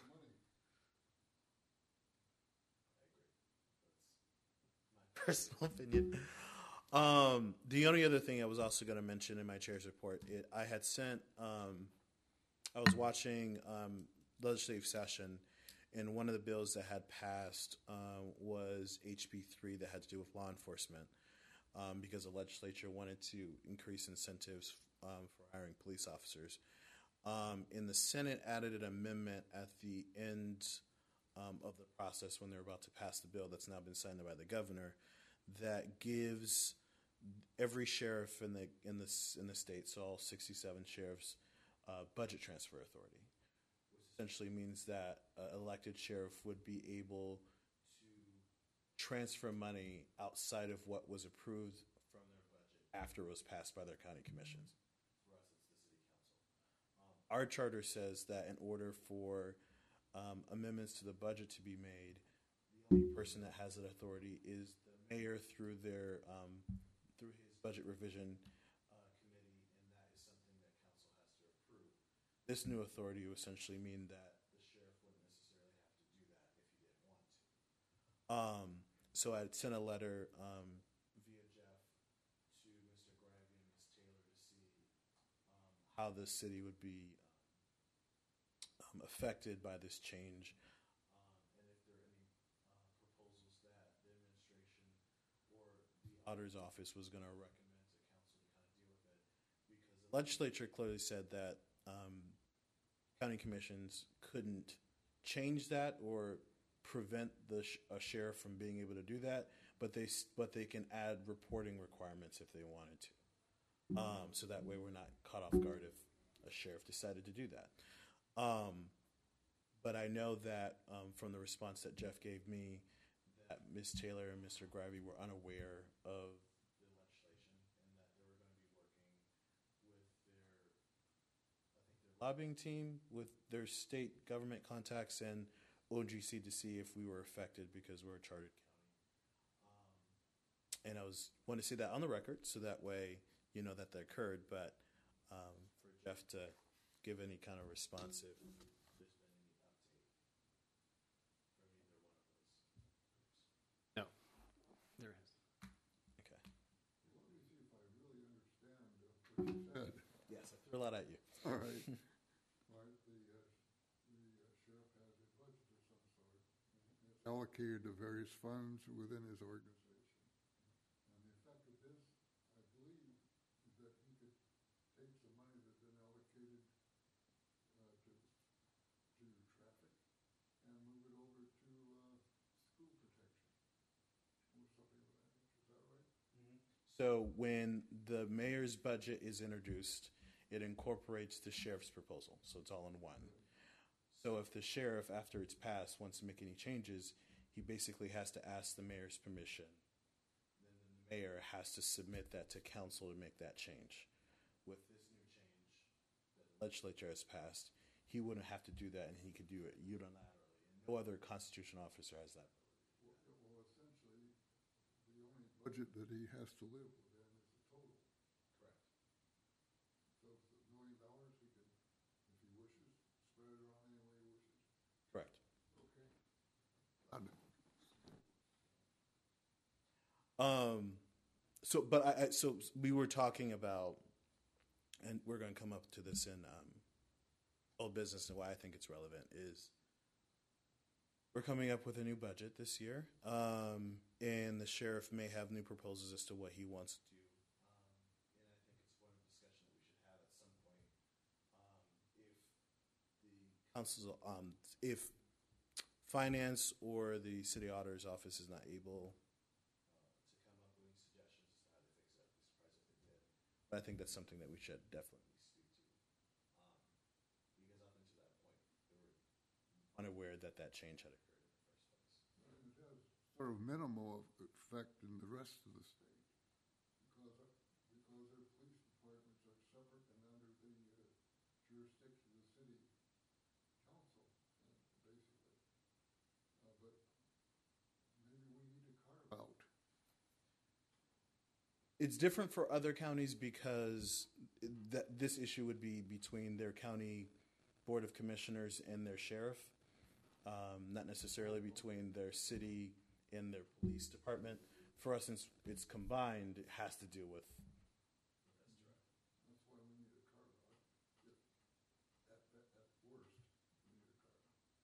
A: Personal opinion. Um, the only other thing I was also going to mention in my chair's report, it, I had sent, um, I was watching um, legislative session, and one of the bills that had passed uh, was H B three that had to do with law enforcement, um, because the legislature wanted to increase incentives um, for hiring police officers. Um, and the Senate added an amendment at the end um, of the process when they were about to pass the bill that's now been signed by the governor, that gives every sheriff in the in the in the state, so all sixty-seven sheriffs, uh, budget transfer authority, which essentially means that an elected sheriff would be able to transfer money outside of what was approved from their budget after it was passed by their county commissions. For us, it's the city council. Um, our charter says that in order for um, amendments to the budget to be made, the only person that has that authority is the mayor through their um, through his budget revision uh, committee, and that is something that council has to approve. This new authority would essentially mean that the sheriff wouldn't necessarily have to do that if he didn't want to. Um, so I sent a letter um, via Jeff to Mister Gravy and Miz Taylor to see um, how the city would be um, affected by this change. Auditor's office was going to recommend to council to kind of deal with it, because the legislature clearly said that um, county commissions couldn't change that or prevent the sh- a sheriff from being able to do that, but they but they can add reporting requirements if they wanted to. Um, so that way we're not caught off guard if a sheriff decided to do that. Um, but I know that um, from the response that Jeff gave me, that Miz Taylor and Mister Gravy were unaware of the legislation, and that they were going to be working with their, I think their lobbying team, with their state government contacts and O G C to see if we were affected because we're a chartered county. Um, and I was want to see that on the record, so that way you know that that occurred. But um, for Jeff to give any kind of response if there's been any update from either one of those.
E: No, there has.
A: Okay.
F: Let me see if I really understand uh, what you said.
A: Yes, I threw a lot at you.
F: All right. Right, the, uh, the uh, sheriff has a budget of some sort. It's allocated to various funds within his organization. And the effect of this, I believe, is that he could take some money that's been allocated uh, to, to traffic and move it over to uh, school protection or something of that nature. Is that right?
A: So when the mayor's budget is introduced, it incorporates the sheriff's proposal, so it's all in one. So if the sheriff, after it's passed, wants to make any changes, he basically has to ask the mayor's permission. Then the mayor has to submit that to council to make that change. With this new change that the legislature has passed, he wouldn't have to do that, and he could do it unilaterally. No other constitutional officer has that.
F: Well, well, essentially, the only budget that he has to live within is the total.
A: Correct.
F: So if it's a million dollars, he can, if he wishes, spread it around any way he wishes.
A: Correct.
F: Okay. Got it.
A: Um, so, but I, I, so we were talking about, and we're going to come up to this in um, old business, and why I think it's relevant is we're coming up with a new budget this year, um, and the sheriff may have new proposals as to what he wants to do. Council, um, if finance or the city auditor's office is not able uh, to come up with any suggestions as to how to fix it, I'd be surprised if they did. But I think that's something that we should definitely speak to, um, because up until that point, they were unaware that that change had occurred in the first place.
F: And it has sort of minimal effect in the rest of the state because, because their police departments are separate and under the uh, jurisdiction of the city council, uh, basically. Uh, but maybe we need to carve out.
A: It's different for other counties because that this issue would be between their county board of commissioners and their sheriff, um, not necessarily between their city and their police department. For us, since it's combined, it has to do with.
F: That's why we need a carve out. At, at, at worst, we need a carve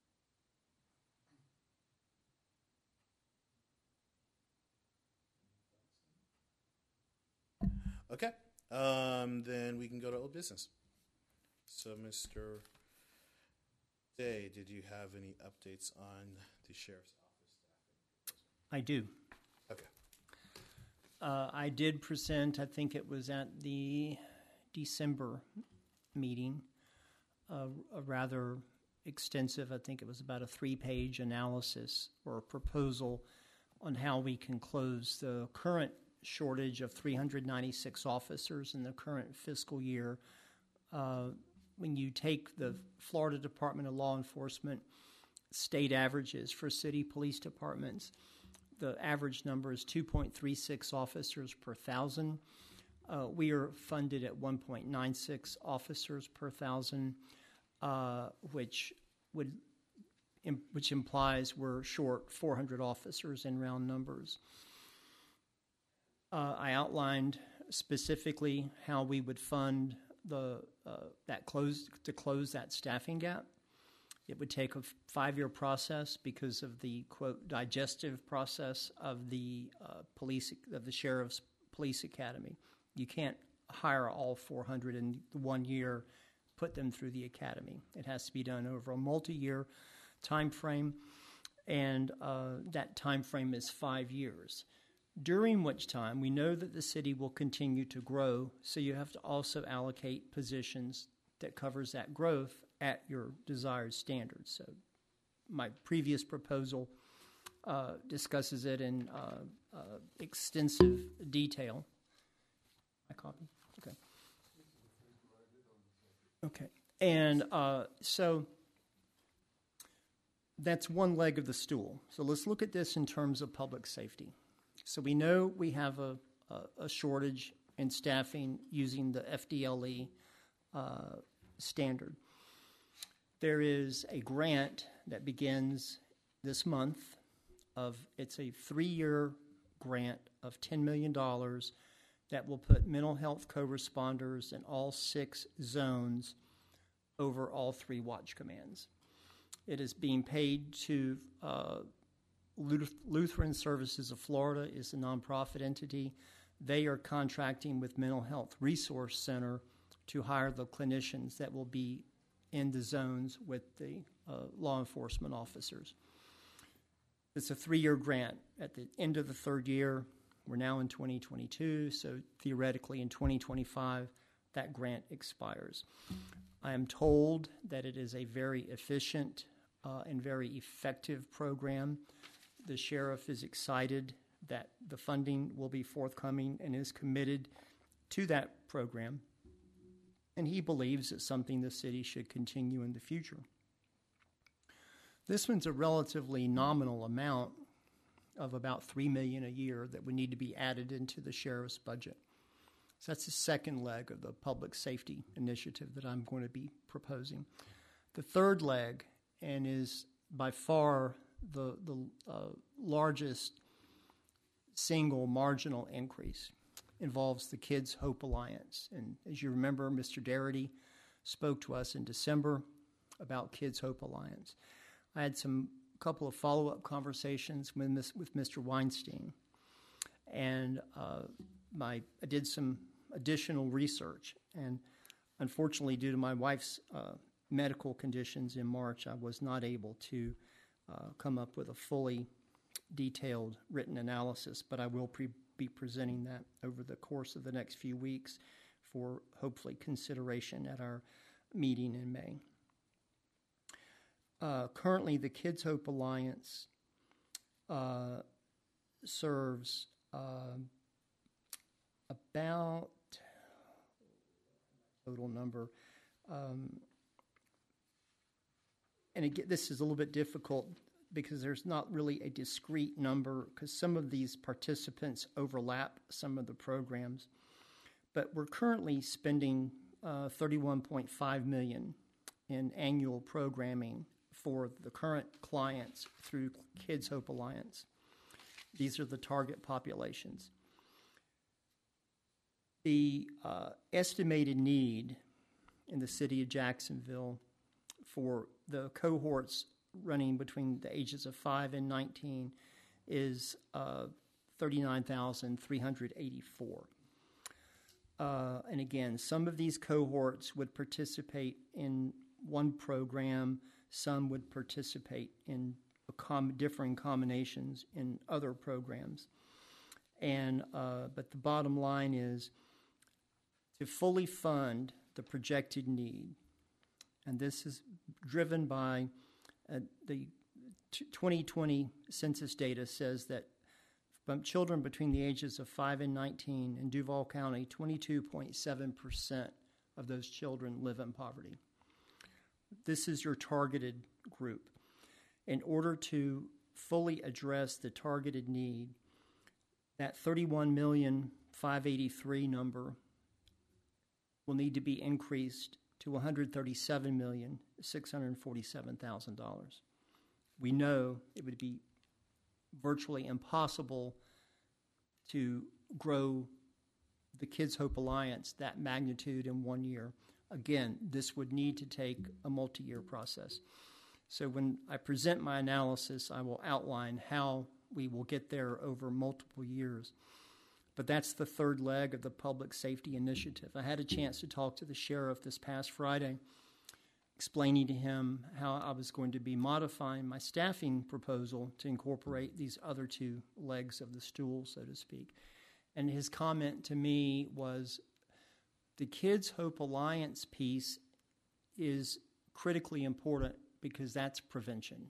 F: out.
A: Okay, um, then we can go to old business. So, Mister Day, did you have any updates on the sheriff's office staffing?
D: I do.
A: Okay.
D: Uh, I did present, I think it was at the December meeting, uh, a rather extensive, I think it was about a three-page analysis or a proposal on how we can close the current shortage of three hundred ninety-six officers in the current fiscal year. Uh, when you take the Florida Department of Law Enforcement state averages for city police departments, the average number is two point three six officers per thousand. Uh, we are funded at one point nine six officers per thousand, uh, which would im- which implies we're short four hundred officers in round numbers. Uh, I outlined specifically how we would fund the uh, that close to close that staffing gap. It would take a five-year process because of the quote digestive process of the uh, police of the sheriff's police academy. You can't hire all four hundred in one year, put them through the academy. It has to be done over a multi-year time frame, and uh, that time frame is five years. During which time we know that the city will continue to grow, so you have to also allocate positions that covers that growth at your desired standards. So my previous proposal uh, discusses it in uh, uh, extensive detail. My copy? Okay. Okay. And uh, so that's one leg of the stool. So let's look at this in terms of public safety. So we know we have a, a, a shortage in staffing using the F D L E uh, standard. There is a grant that begins this month. Of it's a three-year grant of ten million dollars that will put mental health co-responders in all six zones over all three watch commands. It is being paid to uh, Lutheran Services of Florida is a nonprofit entity. They are contracting with Mental Health Resource Center to hire the clinicians that will be in the zones with the uh, law enforcement officers. It's a three-year grant. At the end of the third year, we're now in twenty twenty-two, so theoretically in twenty twenty-five, that grant expires. I am told that it is a very efficient uh, and very effective program. The sheriff is excited that the funding will be forthcoming and is committed to that program. And he believes it's something the city should continue in the future. This one's a relatively nominal amount of about three million dollars a year that would need to be added into the sheriff's budget. So that's the second leg of the public safety initiative that I'm going to be proposing. The third leg, and is by far the, the uh, largest single marginal increase involves the Kids Hope Alliance. And as you remember, Mister Darity spoke to us in December about Kids Hope Alliance. I had some couple of follow-up conversations with, Miz, with Mister Weinstein, and uh, my I did some additional research. And unfortunately, due to my wife's uh, medical conditions in March, I was not able to uh, come up with a fully detailed written analysis, but I will pre- be presenting that over the course of the next few weeks for hopefully consideration at our meeting in May. Uh, currently, the Kids Hope Alliance uh, serves uh, about, total number, um, and again, this is a little bit difficult because there's not really a discrete number because some of these participants overlap some of the programs. But we're currently spending uh, thirty-one point five million dollars in annual programming for the current clients through Kids Hope Alliance. These are the target populations. The uh, estimated need in the city of Jacksonville for the cohorts running between the ages of five and nineteen is uh, thirty-nine thousand three hundred eighty-four. Uh, and again, some of these cohorts would participate in one program, some would participate in a com- differing combinations in other programs. And uh, but the bottom line is to fully fund the projected need, and this is driven by uh, the t- twenty twenty census data says that from children between the ages of five and nineteen in Duval County, twenty-two point seven percent of those children live in poverty. This is your targeted group. In order to fully address the targeted need, that thirty-one million five hundred eighty-three number will need to be increased to one hundred thirty-seven million six hundred forty-seven thousand dollars. We know it would be virtually impossible to grow the Kids Hope Alliance that magnitude in one year. Again, this would need to take a multi-year process. So when I present my analysis, I will outline how we will get there over multiple years. But that's the third leg of the public safety initiative. I had a chance to talk to the sheriff this past Friday, explaining to him how I was going to be modifying my staffing proposal to incorporate these other two legs of the stool, so to speak. And his comment to me was, the Kids Hope Alliance piece is critically important because that's prevention.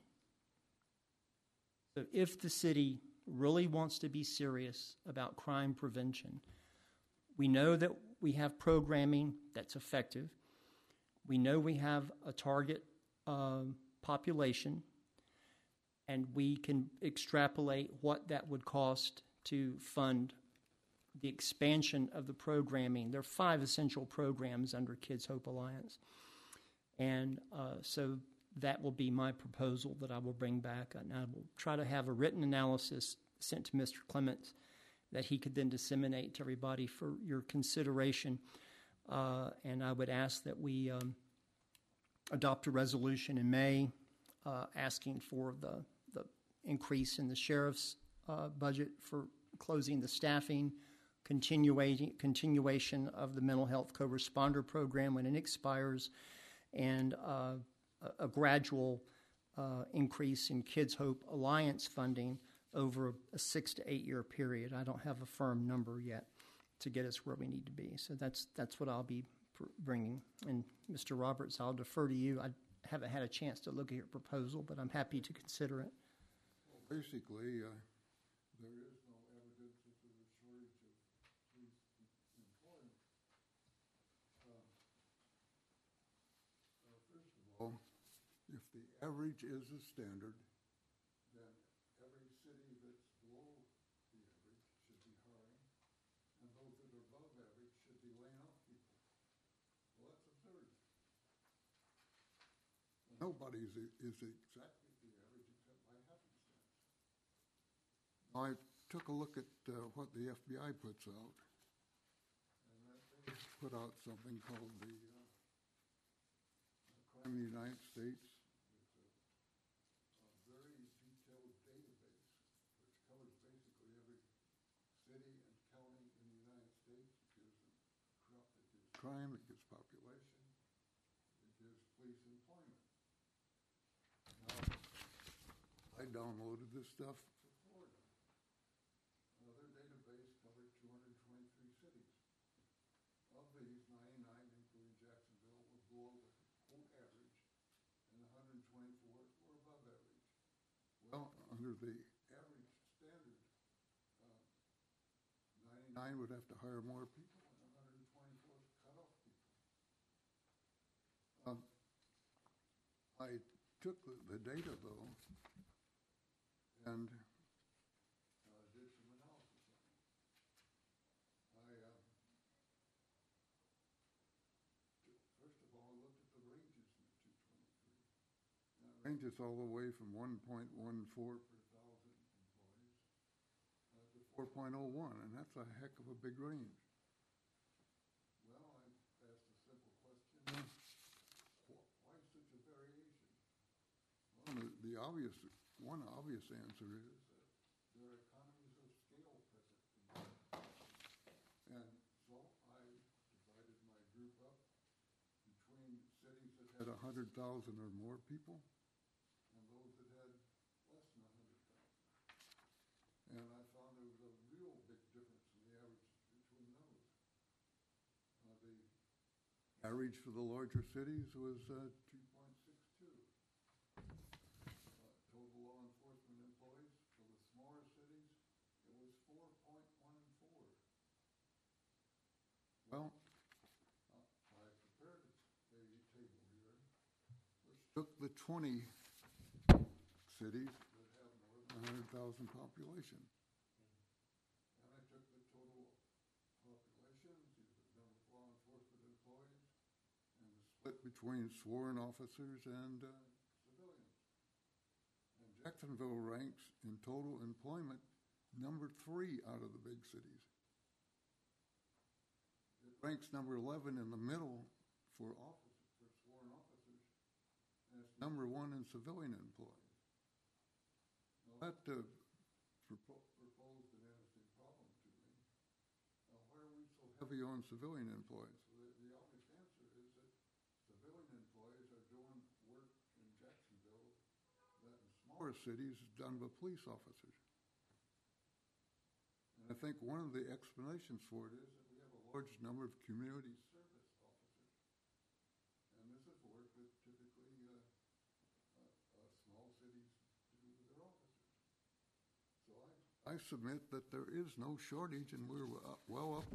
D: So if the city really wants to be serious about crime prevention, we know that we have programming that's effective. We know we have a target uh, population, and we can extrapolate what that would cost to fund the expansion of the programming. There are five essential programs under Kids Hope Alliance. And uh, so that will be my proposal that I will bring back. And I will try to have a written analysis sent to Mister Clements that he could then disseminate to everybody for your consideration. Uh, and I would ask that we um, adopt a resolution in May uh, asking for the, the increase in the sheriff's uh, budget for closing the staffing, continuation continuation of the mental health co-responder program when it expires, and uh, a, a gradual uh, increase in Kids Hope Alliance funding over a six to eight year period. I don't have a firm number yet to get us where we need to be. So that's that's what I'll be pr- bringing. And Mister Roberts, I'll defer to you. I haven't had a chance to look at your proposal, but I'm happy to consider it.
F: Well, basically, uh, there is no evidence that there's a shortage of police employment. Uh, uh, First of all, if the average is a standard, then every city that's below the average should be hiring, and those that are above average should be laying off people. Well, that's absurd. Nobody is, is exactly the average except by happenstance. I took a look at uh, what the F B I puts out. And that they put out something called the uh, Crime in the United States. It's a, a very detailed database which covers basically every city and county in the United States. It gives them crop, it gives crime, it gives population, it gives police employment. Now, I downloaded this stuff for Florida. Uh, their database covered two hundred twenty-three cities. Of these, ninety-nine, including Jacksonville, were below the quote average, and one hundred twenty-four were above average. Well, under the average standard, uh, ninety-nine would have to hire more people, and one hundred twenty-four cut off people. Um, I took the, the data, though, and uh, did some analysis on it. I, uh, first of all, I looked at the ranges in the two twenty-three. And it ranges all the way from one point one four per thousand employees uh, to four point oh one, and that's a heck of a big range. Well, I asked a simple question. Wh- Why such a variation? Well, the, the obvious, one obvious answer is that there are economies of scale present in there. And so I divided my group up between cities that had one hundred thousand or more people and those that had less than one hundred thousand. And I found there was a real big difference in the average between those. Uh, the average for the larger cities was uh, two point six two. Uh, total law enforcement employees for the smaller cities, it was four point one four. Well, uh, I prepared a table here, which took the twenty cities that have more than one hundred thousand population. And I took the total population, the number of law enforcement employees, and the split between sworn officers and uh, civilians. And Jacksonville ranks in total employment number three out of the big cities. It ranks number eleven in the middle for officers, for sworn officers, and it's number one in civilian employees. Now that uh, propo- proposed an interesting problem to me. Uh, why are we so heavy on civilian employees? Well, the, the obvious answer is that civilian employees are doing work in Jacksonville that in smaller cities is done by police officers. And I think one of the explanations for it is that we have a large number of community service officers. And this is work that typically uh, uh, uh, small cities do with their officers. So I, I submit that there is no shortage, and we're uh, well up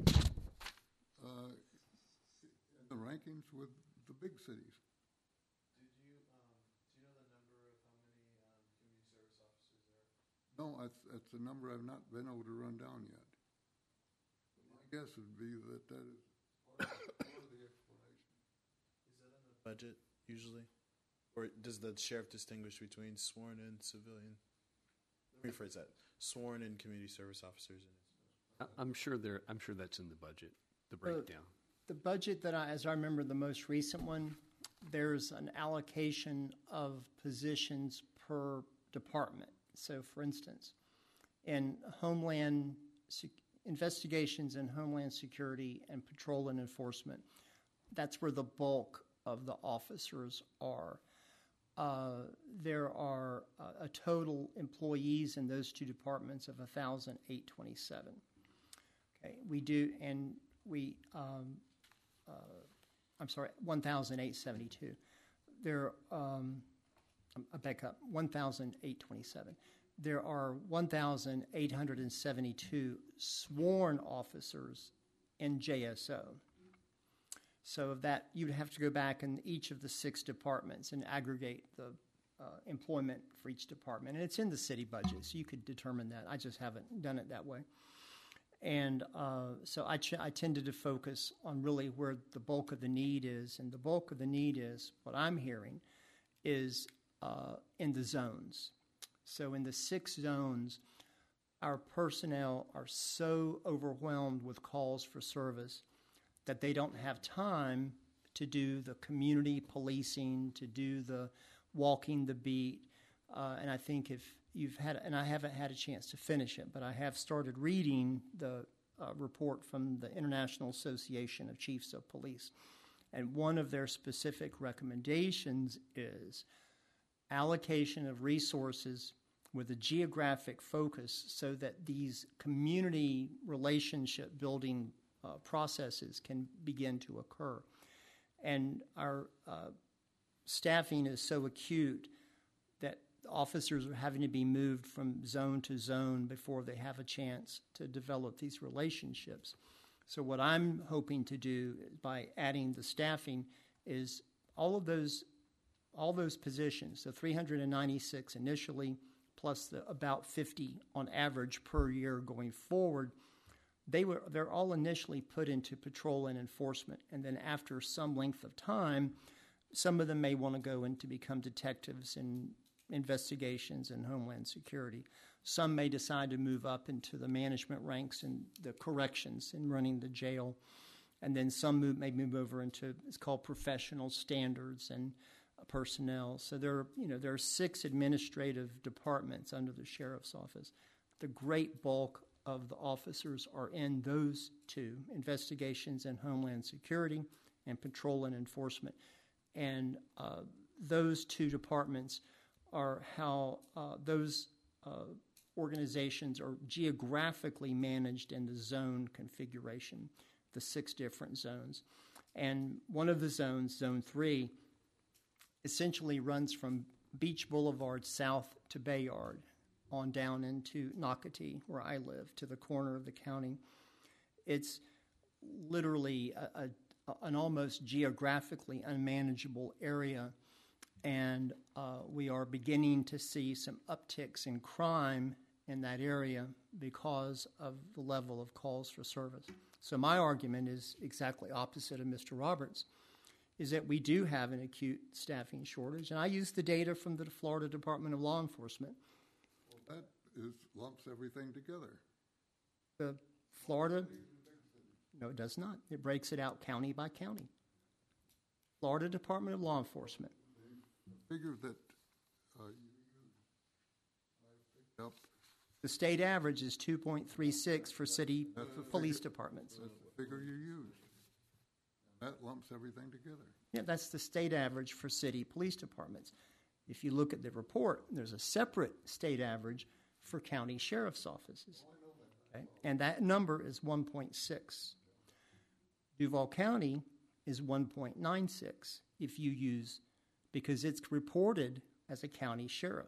F: uh, in the rankings with the big cities.
A: Did you, um, do you know the number of how many um, community service officers there are?
F: No, that's, that's a number I've not been able to run down yet. But my guess would be that that is part of, part of the explanation.
A: Is that in the budget usually? Or does the sheriff distinguish between sworn and civilian? Let me rephrase that. Sworn and community service officers.
E: I- I'm sure there, I'm sure that's in the budget, the breakdown.
D: The budget that I, as I remember the most recent one, there's an allocation of positions per department. So, for instance, in Homeland Sec- Investigations and Homeland Security and Patrol and Enforcement, that's where the bulk of the officers are. Uh, there are uh, a total employees in those two departments of one thousand eight hundred twenty-seven. Okay, we do, and we, um, uh, I'm sorry, one thousand eight hundred seventy-two. There, um, I back up, one thousand eight hundred twenty-seven. There are one thousand eight hundred seventy-two sworn officers in J S O. So of that, you'd have to go back in each of the six departments and aggregate the uh, employment for each department. And it's in the city budget, so you could determine that. I just haven't done it that way. And uh, so I, ch- I tended to focus on really where the bulk of the need is. And the bulk of the need is, what I'm hearing, is uh, in the zones. So in the six zones, our personnel are so overwhelmed with calls for service that they don't have time to do the community policing, to do the walking the beat. Uh, and I think if you've had, and I haven't had a chance to finish it, but I have started reading the uh, report from the International Association of Chiefs of Police. And one of their specific recommendations is allocation of resources with a geographic focus so that these community relationship building uh, processes can begin to occur. And our uh, staffing is so acute that officers are having to be moved from zone to zone before they have a chance to develop these relationships. So what I'm hoping to do by adding the staffing is all of those all those positions, the three hundred ninety-six initially, plus the about fifty on average per year going forward, they were they're all initially put into patrol and enforcement, and then after some length of time, some of them may want to go in to become detectives in investigations and Homeland Security. Some may decide to move up into the management ranks and the corrections and running the jail, and then some move, may move over into it's called professional standards and personnel. So there are, you know, there are six administrative departments under the sheriff's office. The great bulk of the officers are in those two, investigations and Homeland Security and patrol and enforcement. And uh, those two departments are how uh, those uh, organizations are geographically managed in the zone configuration, the six different zones. And one of the zones, Zone three, essentially runs from Beach Boulevard south to Bayard on down into Nocatee, where I live, to the corner of the county. It's literally a, a, an almost geographically unmanageable area, and uh, we are beginning to see some upticks in crime in that area because of the level of calls for service. So my argument is exactly opposite of Mister Roberts', is that we do have an acute staffing shortage. And I use the data from the Florida Department of Law Enforcement.
F: Well, that is, lumps everything together.
D: The Florida, no, it does not. It breaks it out county by county. Florida Department of Law Enforcement.
F: The figure that uh, you I picked up,
D: The state average is two point three six for city
F: That's the
D: police
F: figure.
D: departments.
F: that's the figure you used. That lumps everything together.
D: Yeah, that's the state average for city police departments. If you look at the report, there's a separate state average for county sheriff's offices. Okay? And that number is one point six. Duval County is one point nine six if you use, because it's reported as a county sheriff.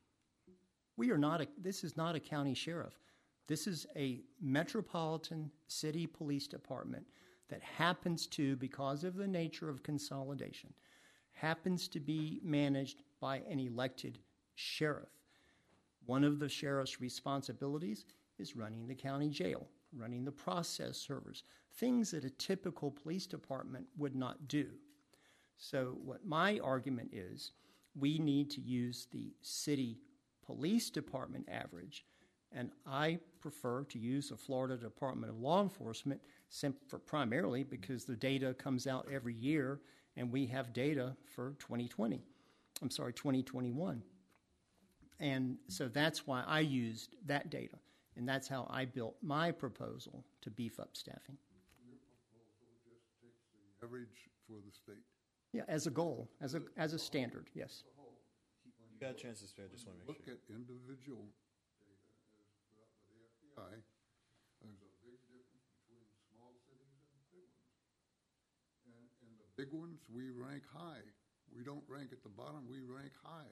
D: We are not a, this is not a county sheriff. This is a metropolitan city police department that happens to, because of the nature of consolidation, happens to be managed by an elected sheriff. One of the sheriff's responsibilities is running the county jail, running the process servers, things that a typical police department would not do. So what my argument is, we need to use the city police department average, and I prefer to use the Florida Department of Law Enforcement for primarily because the data comes out every year, and we have data for twenty twenty. I'm sorry, twenty twenty-one. And so that's why I used that data, and that's how I built my proposal to beef up staffing.
F: Your proposal just takes the average for the state.
D: Yeah, as a goal, as a as a standard, yes.
G: You got a chance to spare, just want to make
F: Look
G: sure.
F: at individual data as put out by the F B I. There's a big difference between small cities and big ones. And, and the big ones, we rank high. We don't rank at the bottom, we rank high.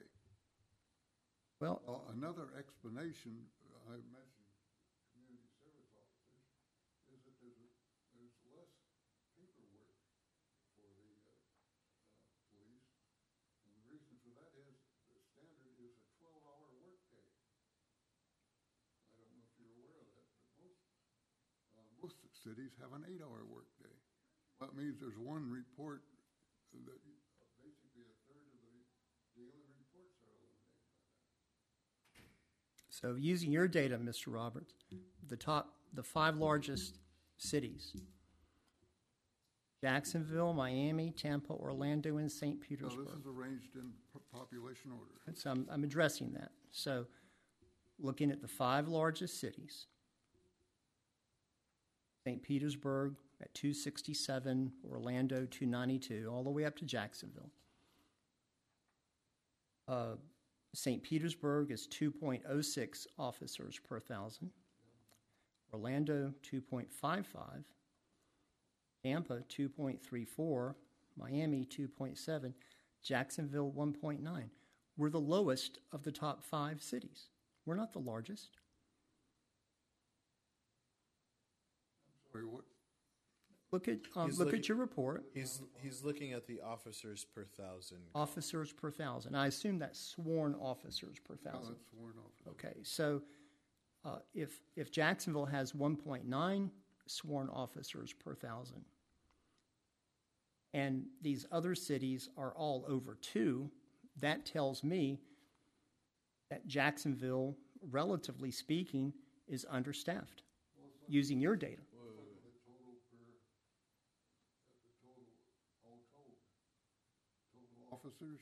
D: Well,
F: Uh, another explanation, uh, I mentioned community service officers, is that there's, a, there's less paperwork for the uh, uh, police. And the reason for that is the standard is a twelve-hour workday. I don't know if you're aware of that, but most, uh, most cities have an eight-hour workday. That means there's one report that uh, basically a third of the daily reports are eliminated by that.
D: So using your data, Mister Roberts, the top, the five largest cities, Jacksonville, Miami, Tampa, Orlando, and Saint
F: No,
D: Petersburg.
F: this is arranged in p- population order.
D: So I'm, I'm addressing that. So looking at the five largest cities, Saint Petersburg at two sixty-seven, Orlando two ninety-two, all the way up to Jacksonville. Uh, Saint Petersburg is two point oh six officers per thousand. Orlando two point five five. Tampa two point three four. Miami two point seven. Jacksonville one point nine. We're the lowest of the top five cities. We're not the largest.
F: Sorry, what,
D: Look at um,
G: He's
D: look
G: looking-
D: at your report.
G: He's he's looking at the officers per thousand.
D: Officers per thousand. I assume that's sworn officers per
F: no,
D: thousand.
F: that's sworn off.
D: Okay, so uh, if if Jacksonville has one point nine sworn officers per thousand, and these other cities are all over two, that tells me that Jacksonville, relatively speaking, is understaffed. Using your data,
F: The total per, at the total, all told, total officers,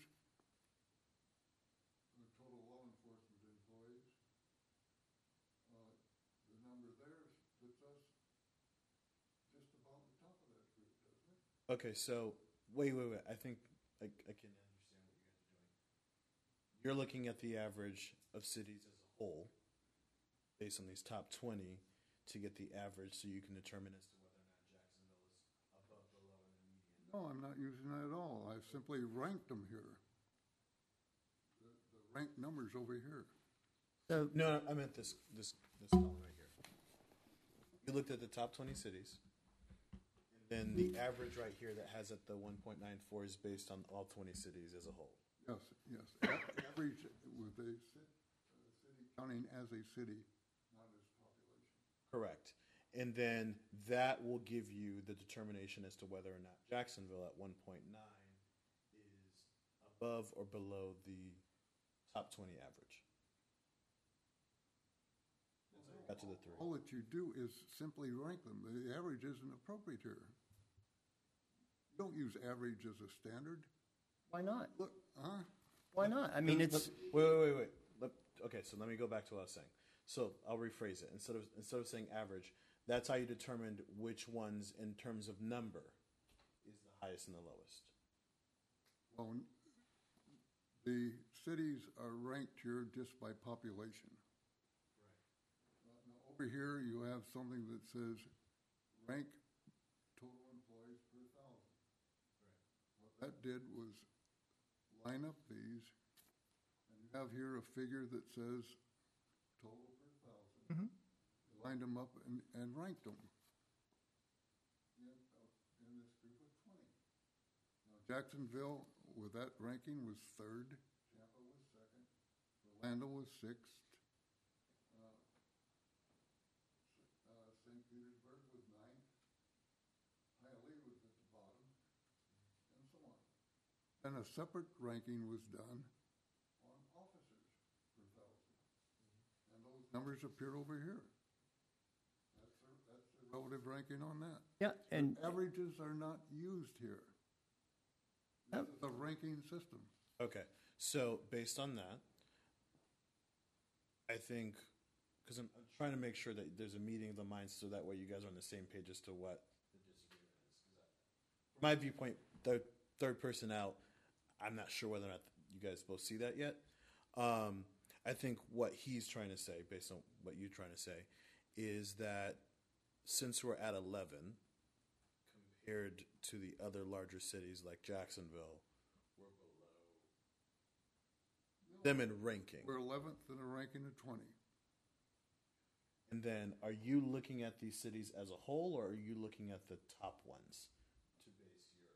F: the total law enforcement employees, uh, the number there puts us just about the top of that group, doesn't it?
G: Okay, so wait, wait, wait. I think I, I can understand what you guys are doing. You're looking at the average of cities as a whole, based on these top twenty, to get the average, so you can determine as to whether or not Jacksonville is above, below, and the median.
F: No, I'm not using that at all. I've simply ranked them here. The, the ranked numbers over here.
D: so
G: No, no, I meant this this this column right here. You looked at the top twenty cities, and then the average right here that has at the one point nine four is based on all twenty cities as a whole.
F: Yes, yes. A- Average with a ci- uh, city counting as a city, not as population.
G: Correct. And then that will give you the determination as to whether or not Jacksonville at one point nine is above or below the top twenty average. That's how you got to the three.
F: All that you do is simply rank them. The average isn't appropriate here. You don't use average as a standard.
D: why not?
F: Look, huh?
D: Why not? I mean, it's
G: Wait, wait, wait, wait. Let, okay, so let me go back to what I was saying. So I'll rephrase it. Instead of instead of saying average, that's how you determined which ones, in terms of number, is the highest and the lowest.
F: Well, the cities are ranked here just by population. Right. Now, over here, you have something that says rank total employees per thousand. Right. What that did was line up these, and you have here a figure that says total per thousand.
D: Mhm.
F: You lined them up and, and ranked them in, uh, in this group of twenty. Now, Jacksonville, with that ranking, was third. Tampa was second. Orlando was sixth. Uh, uh, Saint Petersburg was ninth. Hialeah was at the bottom, and so on. Then a separate ranking was done on officers per thousand. And those numbers appear over here. That's the, that's the relative ranking on that.
D: yeah, and
F: Averages are not used here. This
D: Yep.
F: is a ranking system.
G: Okay, so based on that, I think, because I'm, I'm trying to make sure that there's a meeting of the minds, so that way you guys are on the same page as to what the disagreement is. 'Cause I- From my viewpoint, the third person out, I'm not sure whether or not you guys both see that yet. Um, I think what he's trying to say, based on what you're trying to say, is that since we're at eleven, compared to the other larger cities like Jacksonville, we're below them in ranking.
F: We're eleventh in a ranking of twenty.
G: And then, are you looking at these cities as a whole, or are you looking at the top ones to base your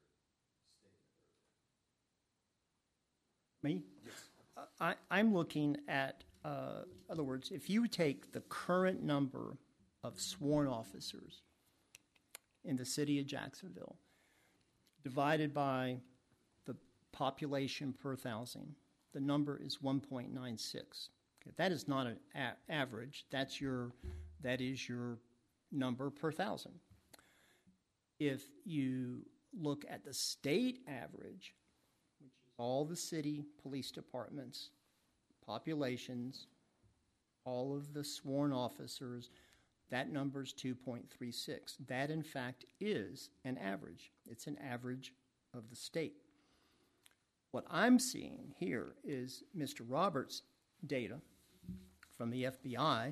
G: statement earlier?
D: me, I, I'm looking at, uh, in other words, if you take the current number of sworn officers in the city of Jacksonville, divided by the population per thousand, the number is one point nine six. That is not an a- average. That's your, that is your number per thousand. If you look at the state average, which is all the city police departments, populations, all of the sworn officers, that number is two point three six. That, in fact, is an average. It's an average of the state. What I'm seeing here is Mister Roberts' data from the F B I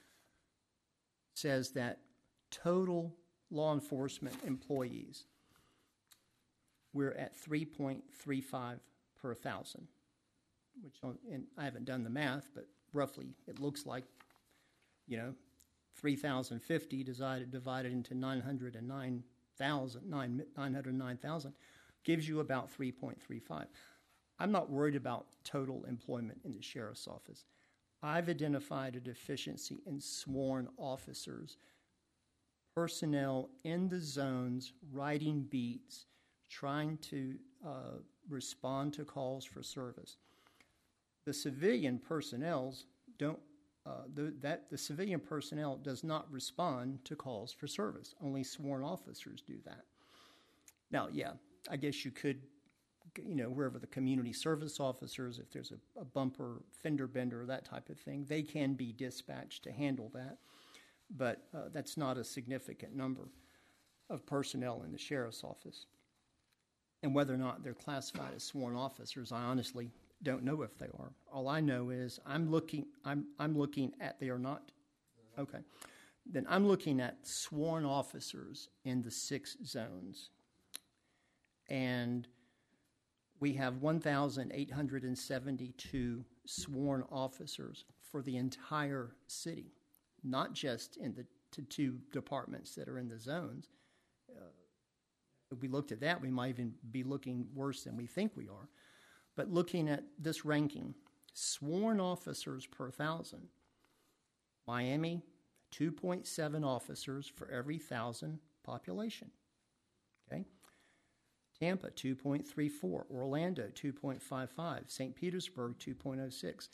D: says that total law enforcement employees, we're at three point three five per thousand, which, and I haven't done the math, but roughly it looks like, you know, three thousand fifty divided, divided into nine hundred nine thousand, nine hundred nine thousand gives you about three point three five. I'm not worried about total employment in the sheriff's office. I've identified a deficiency in sworn officers, personnel in the zones, writing beats, trying to uh, respond to calls for service. The civilian personnel's don't uh, the, that the civilian personnel does not respond to calls for service. Only sworn officers do that. Now, yeah, I guess you could, you know, wherever the community service officers, if there's a, a bumper, fender bender, that type of thing, they can be dispatched to handle that. But uh, that's not a significant number of personnel in the sheriff's office. And whether or not they're classified as sworn officers, I honestly don't know if they are. All I know is I'm looking. I'm I'm looking at they are not. Okay, then I'm looking at sworn officers in the six zones, and we have one thousand eight hundred seventy-two sworn officers for the entire city, not just in the t- two departments that are in the zones. Uh, if we looked at that, we might even be looking worse than we think we are. But looking at this ranking, sworn officers per thousand, Miami, two point seven officers for every thousand population. Okay. Tampa, two point three four. Orlando, two point five five. Saint Petersburg, two point oh six.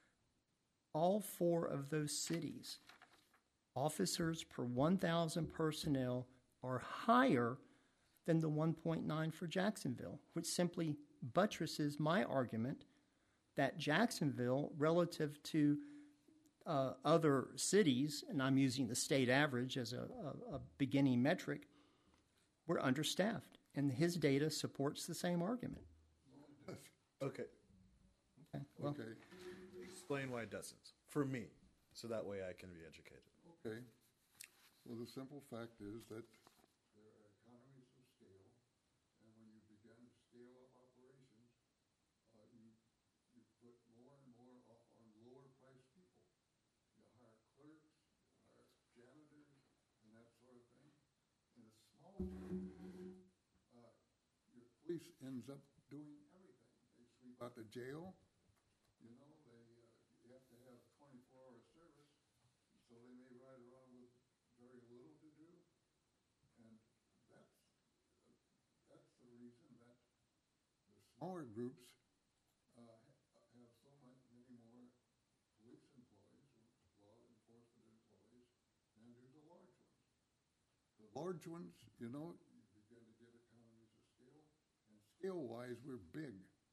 D: All four of those cities, officers per one thousand personnel are higher than the one point nine for Jacksonville, which simply buttresses my argument that Jacksonville, relative to uh, other cities, and I'm using the state average as a, a, a beginning metric, we're understaffed. And his data supports the same argument.
G: Okay.
D: Okay. Well,
F: Okay,
G: Explain why it doesn't. For me, so that way I can be educated.
F: okay. Well, the simple fact is that there are economies of scale, and when you begin to scale up operations, uh, you, you put more and more o- on lower priced people. You hire clerks, you hire janitors, and that sort of thing. In a small town, uh, your police ends up doing everything. They sweep out the jail, you know, they, uh, you have to have twenty-four hour service, so they may ride around with very little to do. And that's, uh, that's the reason that the smaller groups uh, ha- have so much, many more police employees, or law enforcement employees, than do the large ones. The large ones, you know, you begin to get economies of scale, and scale-wise, we're big.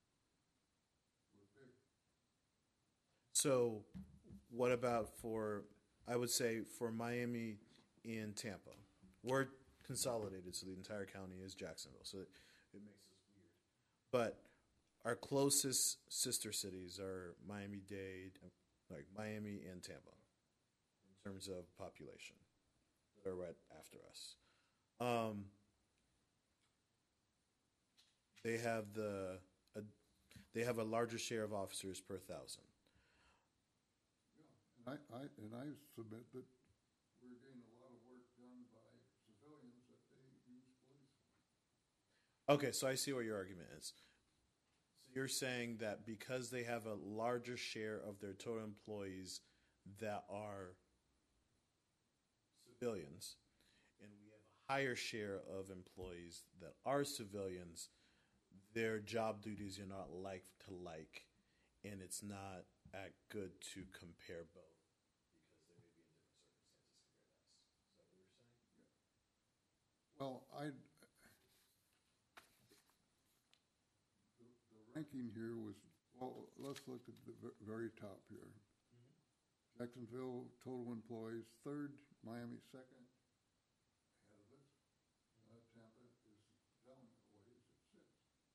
F: We're big.
G: So, what about for, I would say, for Miami and Tampa? We're consolidated, so the entire county is Jacksonville, so it, it makes us weird. But our closest sister cities are Miami-Dade, like Miami and Tampa, in terms of population. They're right after us. Um, they have the a, they have a larger share of officers per thousand.
F: And I, I, and I submit that we're getting a lot of work done by civilians that they use police for.
G: Okay, so I see what your argument is. So you're saying that because they have a larger share of their total employees that are civilians, and we have a higher share of employees that are civilians, their job duties are not like to like, and it's not at good to compare both because they may be in different circumstances compared to us. Is that what you're saying?
F: Well, I, the, the ranking here was, well, let's look at the ve- very top here. Jacksonville, total employees, third, Miami second, ahead of us. Uh, Tampa is down a ways at six.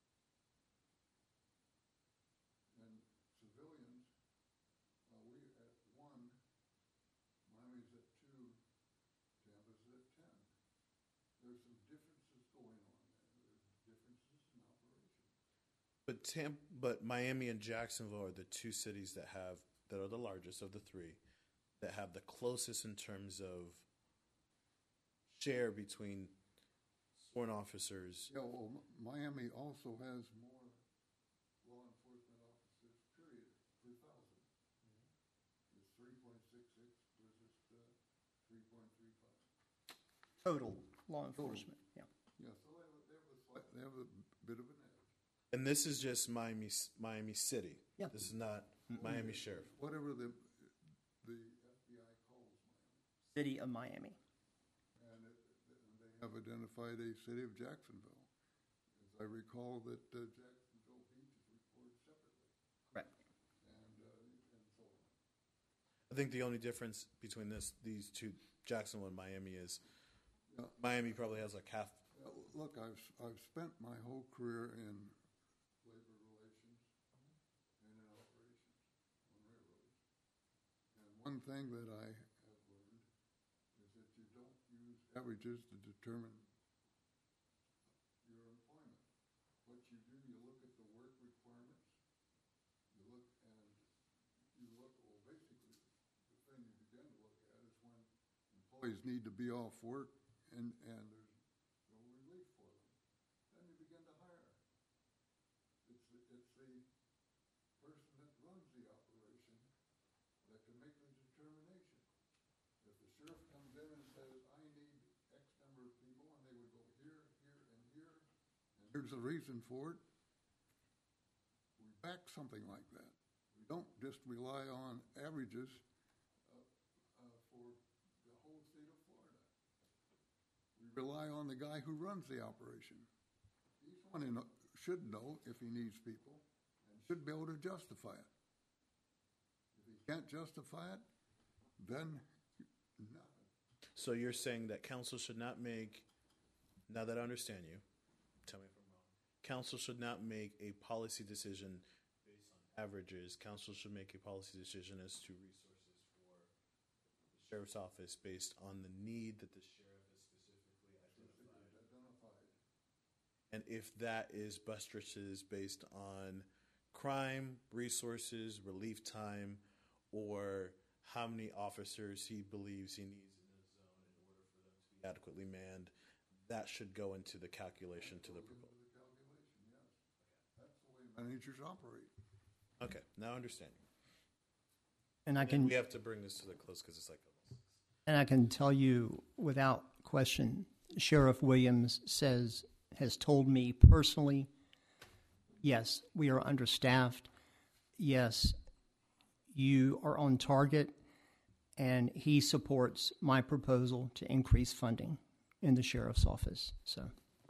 F: And civilians, uh, we at one, Miami's at two, Tampa's at ten. There's some differences going on there. There's differences in operation.
G: But Tampa, but Miami and Jacksonville are the two cities that have that are the largest of the three, that have the closest in terms of share between sworn officers.
F: Yeah, well, M- Miami also has more law enforcement officers, period, per thousand. It's three point six six versus uh, three point three five.
D: Total law enforcement, yeah.
F: Yeah, so they have, a- they have a slight, they have a bit of an edge.
G: And this is just Miami, Miami City.
D: Yeah.
G: This is not Miami Sheriff.
F: Whatever the, the F B I calls Miami.
D: City of Miami.
F: And it, and they have identified a city of Jacksonville. As I recall that uh, Jacksonville Beach is reported separately.
D: Correct.
F: And, uh, and so on.
G: I think the only difference between this, these two, Jacksonville and Miami, is
F: Yeah.
G: Miami probably has like half.
F: Uh, Look, I've, I've spent my whole career in labor relations and in operations on railroads. And one thing that I have learned is that you don't use averages to determine your employment. What you do, you look at the work requirements, you look and you look, well, basically, the thing you begin to look at is when employees need to be off work and, and there's no relief for them. Then you begin to hire. It's, the- it's the person that runs the operation that can make the determination. If the sheriff comes in and says, I need X number of people, and they would go here, here, and here, and here's the reason for it, we back something like that. We don't just rely on averages uh, uh, for the whole state of Florida. We rely on the guy who runs the operation. He's the one who kno- should know if he needs people and should be able to justify it. If he can't justify it, then nothing.
G: So you're saying that council should not make, now that I understand you, tell me if I'm wrong, council should not make a policy decision based on averages. Council should make a policy decision as to resources for the sheriff's office based on the need that the sheriff has specifically identified.
F: Identified.
G: And if that is buttresses based on crime, resources, relief time, or how many officers he believes he needs in his zone in order for them to be adequately manned, that should go into the calculation to the proposal.
F: The calculation, yes. That's the way managers operate.
G: Okay, now I understand you.
D: And I
G: And
D: can
G: we have to bring this to the close because it's like
D: and I can tell you without question, Sheriff Williams says has told me personally, yes, we are understaffed. Yes, you are on target, and he supports my proposal to increase funding in the sheriff's office. So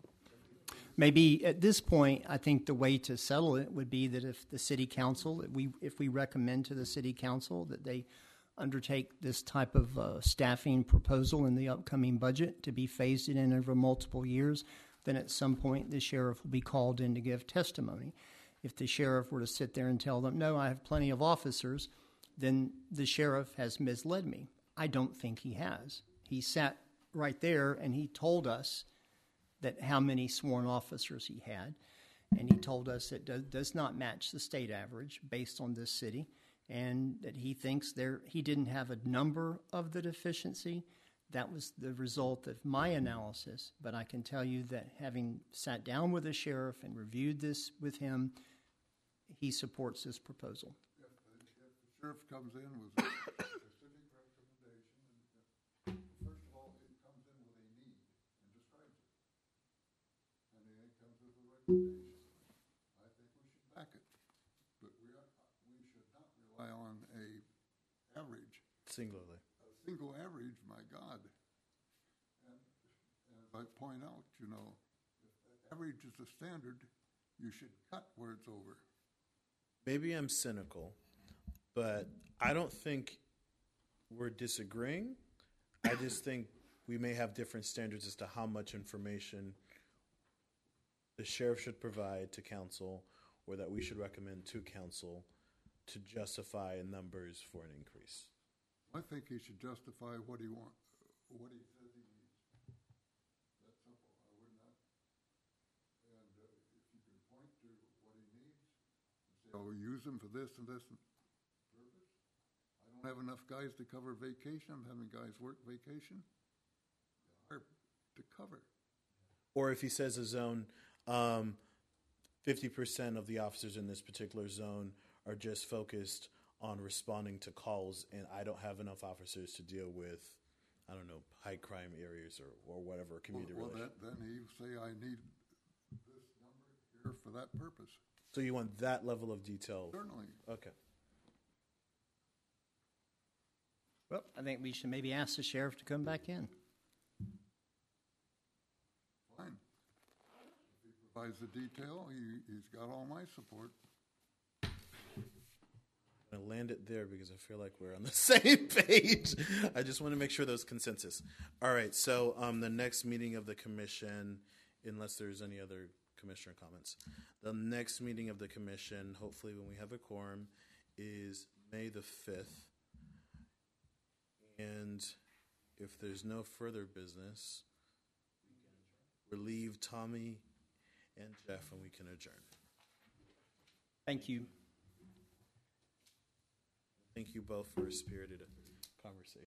D: maybe at this point, I think the way to settle it would be that if the city council, if we if we recommend to the city council that they undertake this type of uh, staffing proposal in the upcoming budget to be phased in over multiple years, then at some point the sheriff will be called in to give testimony. If the sheriff were to sit there and tell them, no, I have plenty of officers, then the sheriff has misled me. I don't think he has. He sat right there and he told us that how many sworn officers he had, and he told us it do, does not match the state average based on this city, and that he thinks there he didn't have a number of the deficiency. That was the result of my analysis, but I can tell you that having sat down with the sheriff and reviewed this with him, he supports this proposal.
F: If the, if the sheriff comes in with a specific recommendation, and if, first of all, it comes in with a need and describes it. And then it comes with a recommendation. I think we should back it. But we are, we should not rely on average.
G: Singularly.
F: A single average, my God. And as I point out, you know, if average is the standard, you should cut where it's over.
G: Maybe I'm cynical, but I don't think we're disagreeing. I just think we may have different standards as to how much information the sheriff should provide to council, or that we should recommend to council to justify numbers for an increase.
F: I think he should justify what he want, what he says he needs. That's simple. I would not. And uh, if you can point to what he needs, and say, oh, use him for this and this and purpose. I don't have enough guys to cover vacation. I'm having guys work vacation. Hard to cover.
G: Or if he says a zone, um, fifty percent of the officers in this particular zone are just focused on responding to calls, and I don't have enough officers to deal with, I don't know, high crime areas or, or whatever, community
F: Well, well
G: relations.
F: that, then he say, I need this number here for that purpose.
G: So you want that level of detail?
F: Certainly.
G: Okay.
D: Well, I think we should maybe ask the sheriff to come back in.
F: Fine. If he provides the detail, he, he's got all my support.
G: I'm going to land it there because I feel like we're on the same page. I just want to make sure there's consensus. All right, so um, the next meeting of the commission, unless there's any other commissioner comments, the next meeting of the commission, hopefully when we have a quorum, is May the fifth. And if there's no further business, relieve Tommy and Jeff and we can adjourn.
D: Thank you.
G: Thank you both for a spirited conversation.